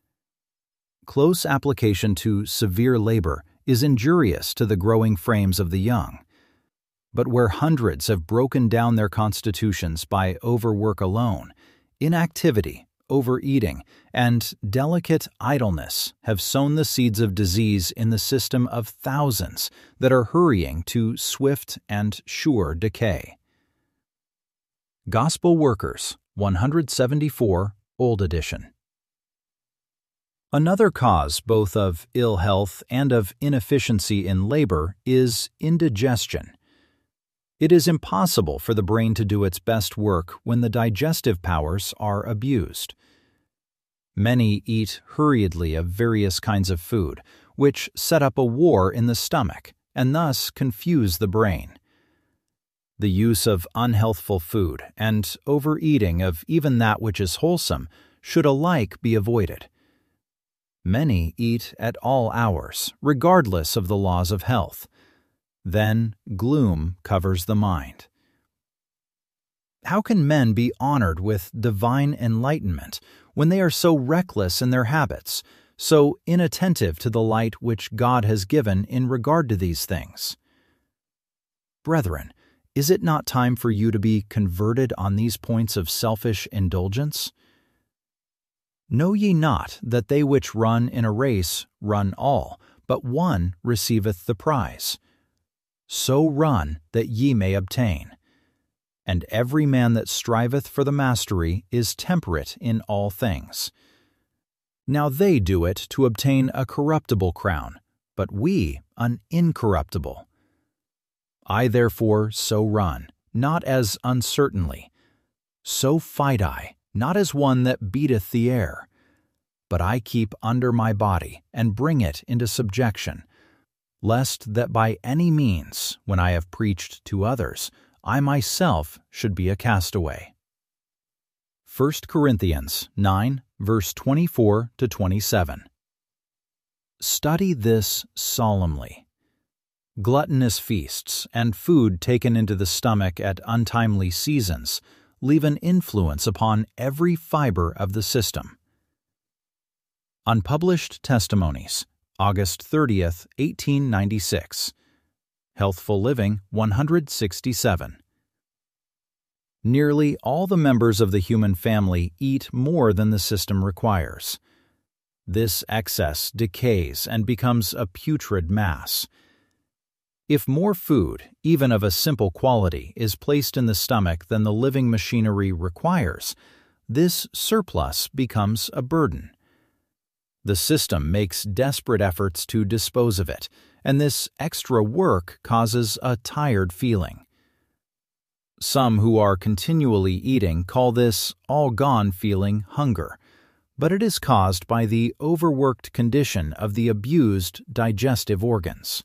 Close application to severe labor is injurious to the growing frames of the young. But where hundreds have broken down their constitutions by overwork alone, inactivity, overeating, and delicate idleness have sown the seeds of disease in the system of thousands that are hurrying to swift and sure decay. Gospel Workers, one seventy-four, Old Edition. Another cause both of ill health and of inefficiency in labor is indigestion. It is impossible for the brain to do its best work when the digestive powers are abused. Many eat hurriedly of various kinds of food, which set up a war in the stomach and thus confuse the brain. The use of unhealthful food and overeating of even that which is wholesome should alike be avoided. Many eat at all hours, regardless of the laws of health. Then gloom covers the mind. How can men be honored with divine enlightenment when they are so reckless in their habits, so inattentive to the light which God has given in regard to these things? Brethren, is it not time for you to be converted on these points of selfish indulgence? Know ye not that they which run in a race run all, but one receiveth the prize? So run that ye may obtain. And every man that striveth for the mastery is temperate in all things. Now they do it to obtain a corruptible crown, but we an incorruptible. I therefore so run, not as uncertainly. So fight I, not as one that beateth the air. But I keep under my body, and bring it into subjection, lest that by any means, when I have preached to others, I myself should be a castaway. First Corinthians nine, verse twenty-four to twenty-seven. Study this solemnly. Gluttonous feasts and food taken into the stomach at untimely seasons leave an influence upon every fiber of the system. Unpublished Testimonies, August thirtieth, eighteen ninety-six. Healthful Living, one hundred sixty-seven. Nearly all the members of the human family eat more than the system requires. This excess decays and becomes a putrid mass. If more food, even of a simple quality, is placed in the stomach than the living machinery requires, this surplus becomes a burden. The system makes desperate efforts to dispose of it, and this extra work causes a tired feeling. Some who are continually eating call this all-gone feeling hunger, but it is caused by the overworked condition of the abused digestive organs.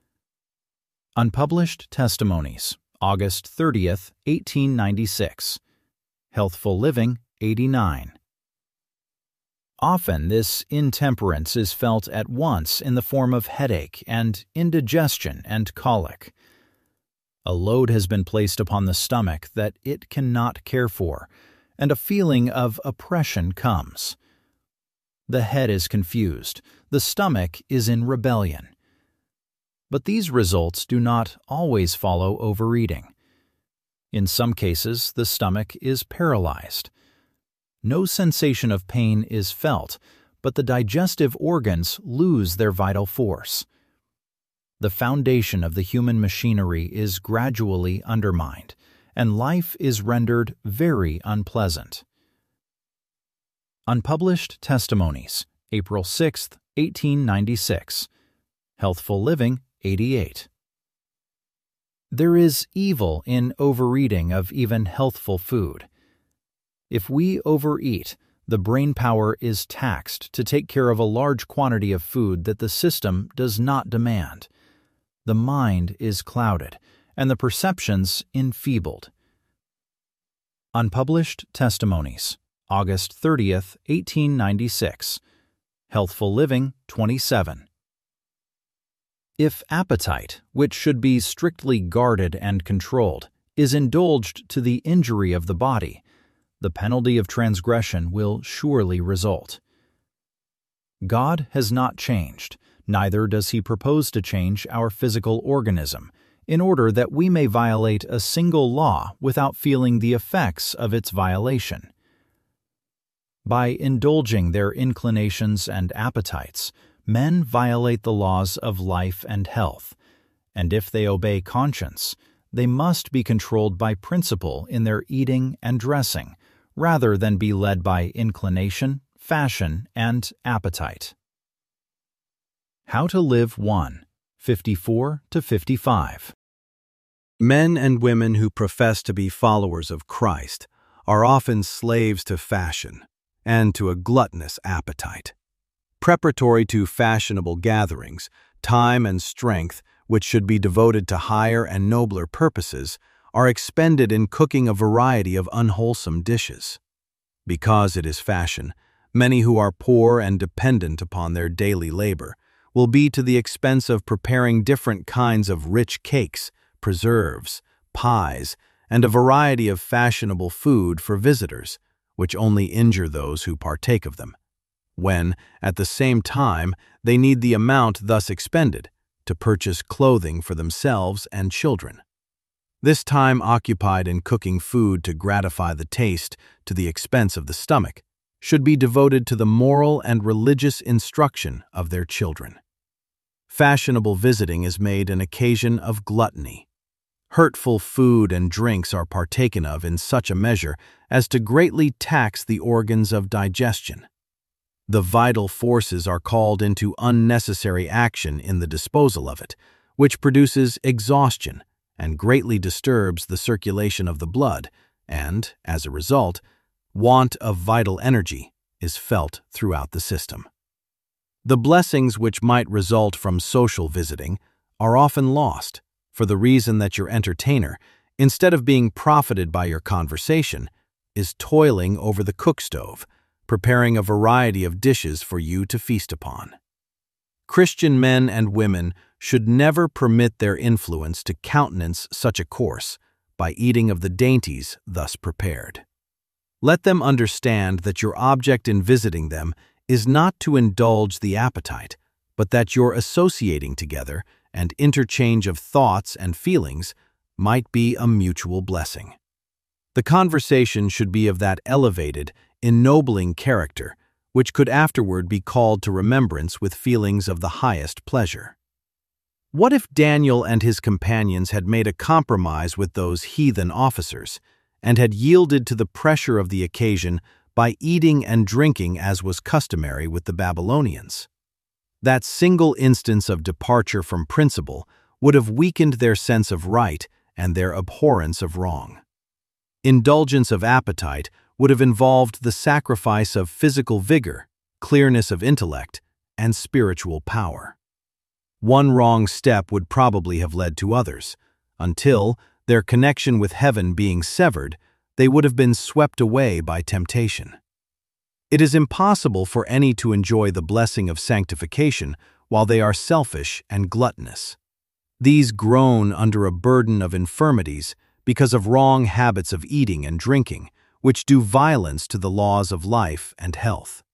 Unpublished Testimonies, August thirtieth, eighteen ninety-six. Healthful Living, eighty-nine. Often this intemperance is felt at once in the form of headache and indigestion and colic. A load has been placed upon the stomach that it cannot care for, and a feeling of oppression comes. The head is confused, the stomach is in rebellion. But these results do not always follow overeating. In some cases, the stomach is paralyzed. No sensation of pain is felt, but the digestive organs lose their vital force. The foundation of the human machinery is gradually undermined, and life is rendered very unpleasant. Unpublished Testimonies, April sixth, eighteen ninety-six. Healthful Living, eighty-eight. There is evil in overeating of even healthful food. If we overeat, the brain power is taxed to take care of a large quantity of food that the system does not demand. The mind is clouded, and the perceptions enfeebled. Unpublished Testimonies, August thirtieth, eighteen ninety-six. Healthful Living, twenty-seven. If appetite, which should be strictly guarded and controlled, is indulged to the injury of the body, the penalty of transgression will surely result. God has not changed, neither does He propose to change our physical organism, in order that we may violate a single law without feeling the effects of its violation. By indulging their inclinations and appetites, men violate the laws of life and health, and if they obey conscience, they must be controlled by principle in their eating and dressing, rather than be led by inclination, fashion, and appetite. How to Live one, fifty-four to fifty-five. Men and women who profess to be followers of Christ are often slaves to fashion and to a gluttonous appetite. Preparatory to fashionable gatherings, time and strength, which should be devoted to higher and nobler purposes, are expended in cooking a variety of unwholesome dishes. Because it is fashion, many who are poor and dependent upon their daily labor will be to the expense of preparing different kinds of rich cakes, preserves, pies, and a variety of fashionable food for visitors, which only injure those who partake of them, when, at the same time, they need the amount thus expended to purchase clothing for themselves and children. This time occupied in cooking food to gratify the taste to the expense of the stomach should be devoted to the moral and religious instruction of their children. Fashionable visiting is made an occasion of gluttony. Hurtful food and drinks are partaken of in such a measure as to greatly tax the organs of digestion. The vital forces are called into unnecessary action in the disposal of it, which produces exhaustion and greatly disturbs the circulation of the blood, and, as a result, want of vital energy is felt throughout the system. The blessings which might result from social visiting are often lost for the reason that your entertainer, instead of being profited by your conversation, is toiling over the cook stove, preparing a variety of dishes for you to feast upon. Christian men and women should never permit their influence to countenance such a course by eating of the dainties thus prepared. Let them understand that your object in visiting them is not to indulge the appetite, but that your associating together and interchange of thoughts and feelings might be a mutual blessing. The conversation should be of that elevated, ennobling character which could afterward be called to remembrance with feelings of the highest pleasure. What if Daniel and his companions had made a compromise with those heathen officers, and had yielded to the pressure of the occasion by eating and drinking as was customary with the Babylonians? That single instance of departure from principle would have weakened their sense of right and their abhorrence of wrong. Indulgence of appetite would have involved the sacrifice of physical vigor, clearness of intellect, and spiritual power. One wrong step would probably have led to others, until, their connection with heaven being severed, they would have been swept away by temptation. It is impossible for any to enjoy the blessing of sanctification while they are selfish and gluttonous. These groan under a burden of infirmities because of wrong habits of eating and drinking, which do violence to the laws of life and health.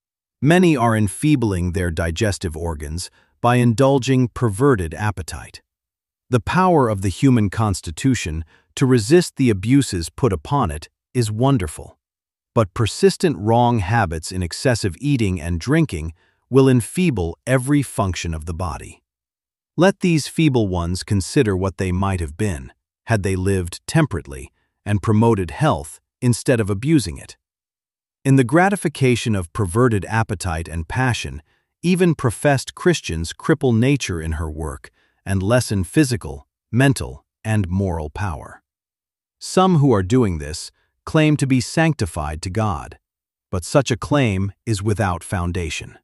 Many are enfeebling their digestive organs by indulging perverted appetite. The power of the human constitution to resist the abuses put upon it is wonderful, but persistent wrong habits in excessive eating and drinking will enfeeble every function of the body. Let these feeble ones consider what they might have been, had they lived temperately and promoted health instead of abusing it. In the gratification of perverted appetite and passion, even professed Christians cripple nature in her work and lessen physical, mental, and moral power. Some who are doing this claim to be sanctified to God, but such a claim is without foundation.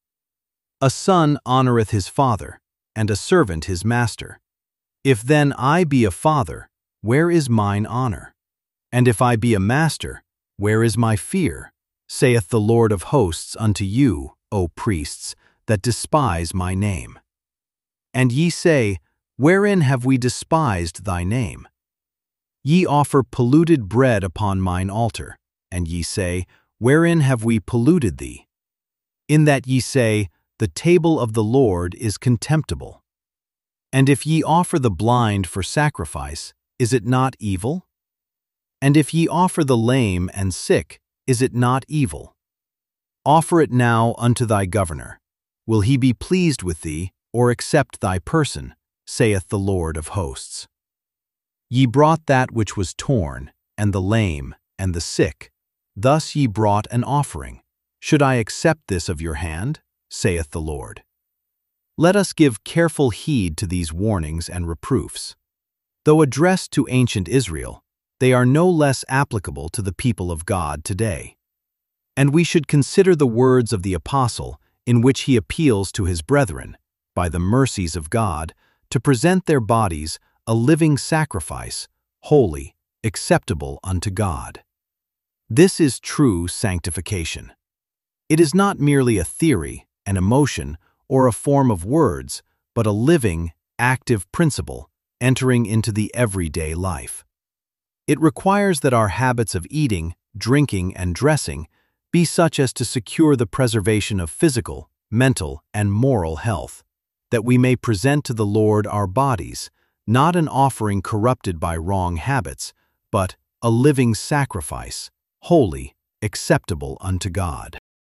A son honoreth his father, and a servant his master. If then I be a father, where is mine honor? And if I be a master, where is my fear? Saith the Lord of hosts unto you, O priests, that despise my name. And ye say, Wherein have we despised thy name? Ye offer polluted bread upon mine altar, and ye say, Wherein have we polluted thee? In that ye say, The table of the Lord is contemptible. And if ye offer the blind for sacrifice, is it not evil? And if ye offer the lame and sick, is it not evil? Offer it now unto thy governor. Will he be pleased with thee, or accept thy person, saith the Lord of hosts. Ye brought that which was torn, and the lame, and the sick. Thus ye brought an offering. Should I accept this of your hand? Saith the Lord. Let us give careful heed to these warnings and reproofs. Though addressed to ancient Israel, they are no less applicable to the people of God today. And we should consider the words of the apostle in which he appeals to his brethren, by the mercies of God, to present their bodies a living sacrifice, holy, acceptable unto God. This is true sanctification. It is not merely a theory, an emotion, or a form of words, but a living, active principle entering into the everyday life. It requires that our habits of eating, drinking, and dressing be such as to secure the preservation of physical, mental, and moral health, that we may present to the Lord our bodies, not an offering corrupted by wrong habits, but a living sacrifice, holy, acceptable unto God.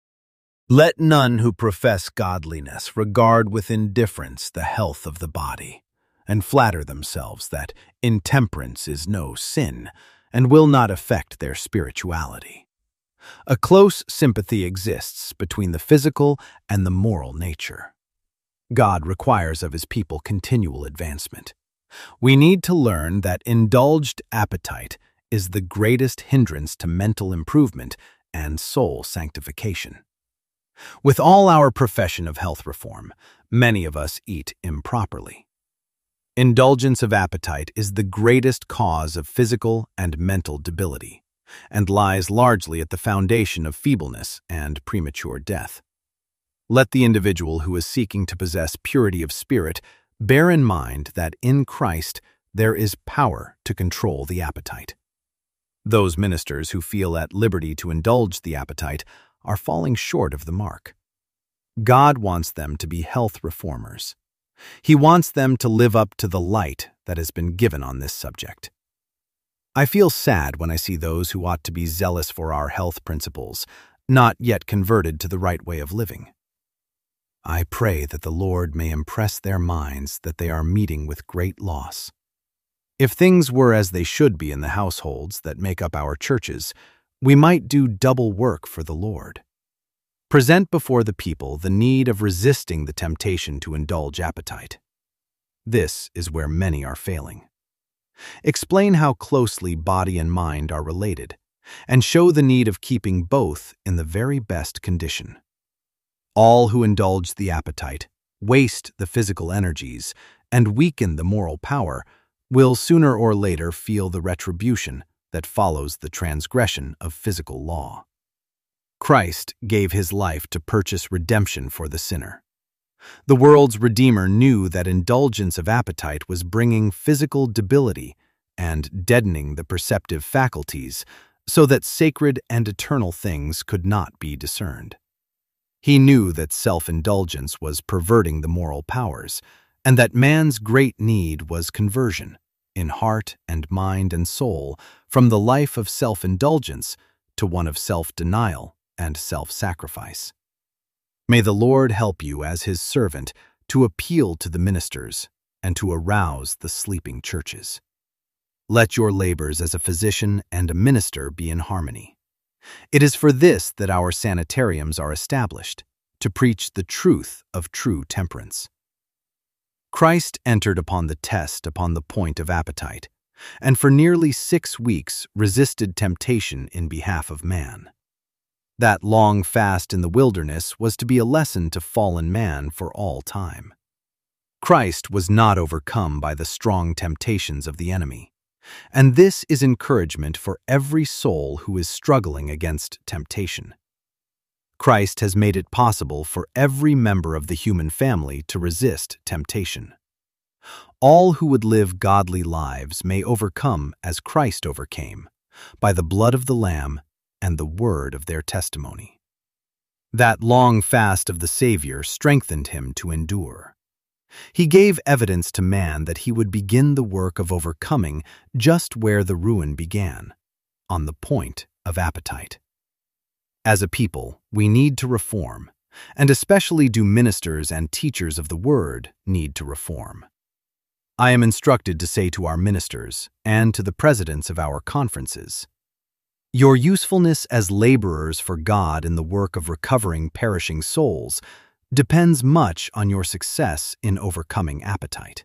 Let none who profess godliness regard with indifference the health of the body, and flatter themselves that intemperance is no sin, and will not affect their spirituality. A close sympathy exists between the physical and the moral nature. God requires of his people continual advancement. We need to learn that indulged appetite is the greatest hindrance to mental improvement and soul sanctification. With all our profession of health reform, many of us eat improperly. Indulgence of appetite is the greatest cause of physical and mental debility, and lies largely at the foundation of feebleness and premature death. Let the individual who is seeking to possess purity of spirit bear in mind that in Christ there is power to control the appetite. Those ministers who feel at liberty to indulge the appetite are falling short of the mark. God wants them to be health reformers. He wants them to live up to the light that has been given on this subject. I feel sad when I see those who ought to be zealous for our health principles, not yet converted to the right way of living. I pray that the Lord may impress their minds that they are meeting with great loss. If things were as they should be in the households that make up our churches, we might do double work for the Lord. Present before the people the need of resisting the temptation to indulge appetite. This is where many are failing. Explain how closely body and mind are related, and show the need of keeping both in the very best condition. All who indulge the appetite, waste the physical energies, and weaken the moral power will sooner or later feel the retribution that follows the transgression of physical law. Christ gave his life to purchase redemption for the sinner. The world's Redeemer knew that indulgence of appetite was bringing physical debility and deadening the perceptive faculties so that sacred and eternal things could not be discerned. He knew that self-indulgence was perverting the moral powers, and that man's great need was conversion, in heart and mind and soul, from the life of self-indulgence to one of self-denial and self-sacrifice. May the Lord help you as his servant to appeal to the ministers and to arouse the sleeping churches. Let your labors as a physician and a minister be in harmony. It is for this that our sanitariums are established, to preach the truth of true temperance. Christ entered upon the test upon the point of appetite, and for nearly six weeks resisted temptation in behalf of man. That long fast in the wilderness was to be a lesson to fallen man for all time. Christ was not overcome by the strong temptations of the enemy, and this is encouragement for every soul who is struggling against temptation. Christ has made it possible for every member of the human family to resist temptation. All who would live godly lives may overcome as Christ overcame, by the blood of the Lamb and the word of their testimony. That long fast of the Savior strengthened him to endure. He gave evidence to man that he would begin the work of overcoming just where the ruin began, on the point of appetite. As a people, we need to reform, and especially do ministers and teachers of the Word need to reform. I am instructed to say to our ministers and to the presidents of our conferences, your usefulness as laborers for God in the work of recovering perishing souls depends much on your success in overcoming appetite.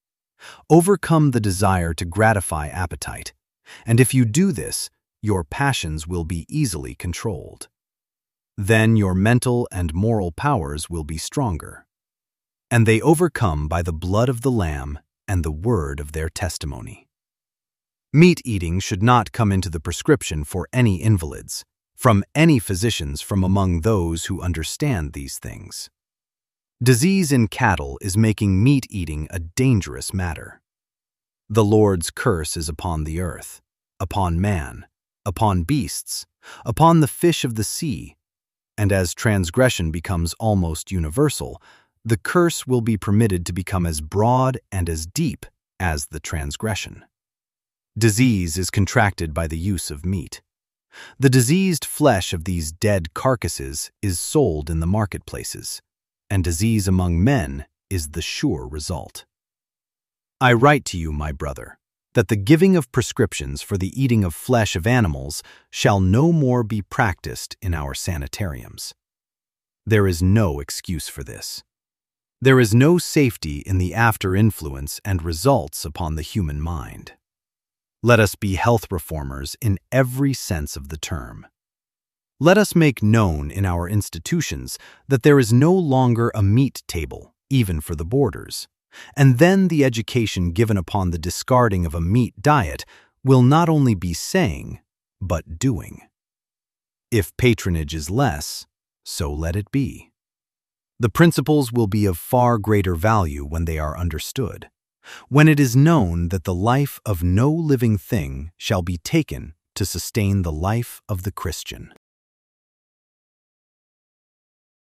Overcome the desire to gratify appetite, and if you do this, your passions will be easily controlled. Then your mental and moral powers will be stronger, and they overcome by the blood of the Lamb and the word of their testimony. Meat eating should not come into the prescription for any invalids, from any physicians from among those who understand these things. Disease in cattle is making meat eating a dangerous matter. The Lord's curse is upon the earth, upon man, upon beasts, upon the fish of the sea, and as transgression becomes almost universal, the curse will be permitted to become as broad and as deep as the transgression. Disease is contracted by the use of meat. The diseased flesh of these dead carcasses is sold in the marketplaces, and disease among men is the sure result. I write to you, my brother, that the giving of prescriptions for the eating of flesh of animals shall no more be practiced in our sanitariums. There is no excuse for this. There is no safety in the after-influence and results upon the human mind. Let us be health reformers in every sense of the term. Let us make known in our institutions that there is no longer a meat table, even for the boarders, and then the education given upon the discarding of a meat diet will not only be saying, but doing. If patronage is less, so let it be. The principles will be of far greater value when they are understood, when it is known that the life of no living thing shall be taken to sustain the life of the Christian.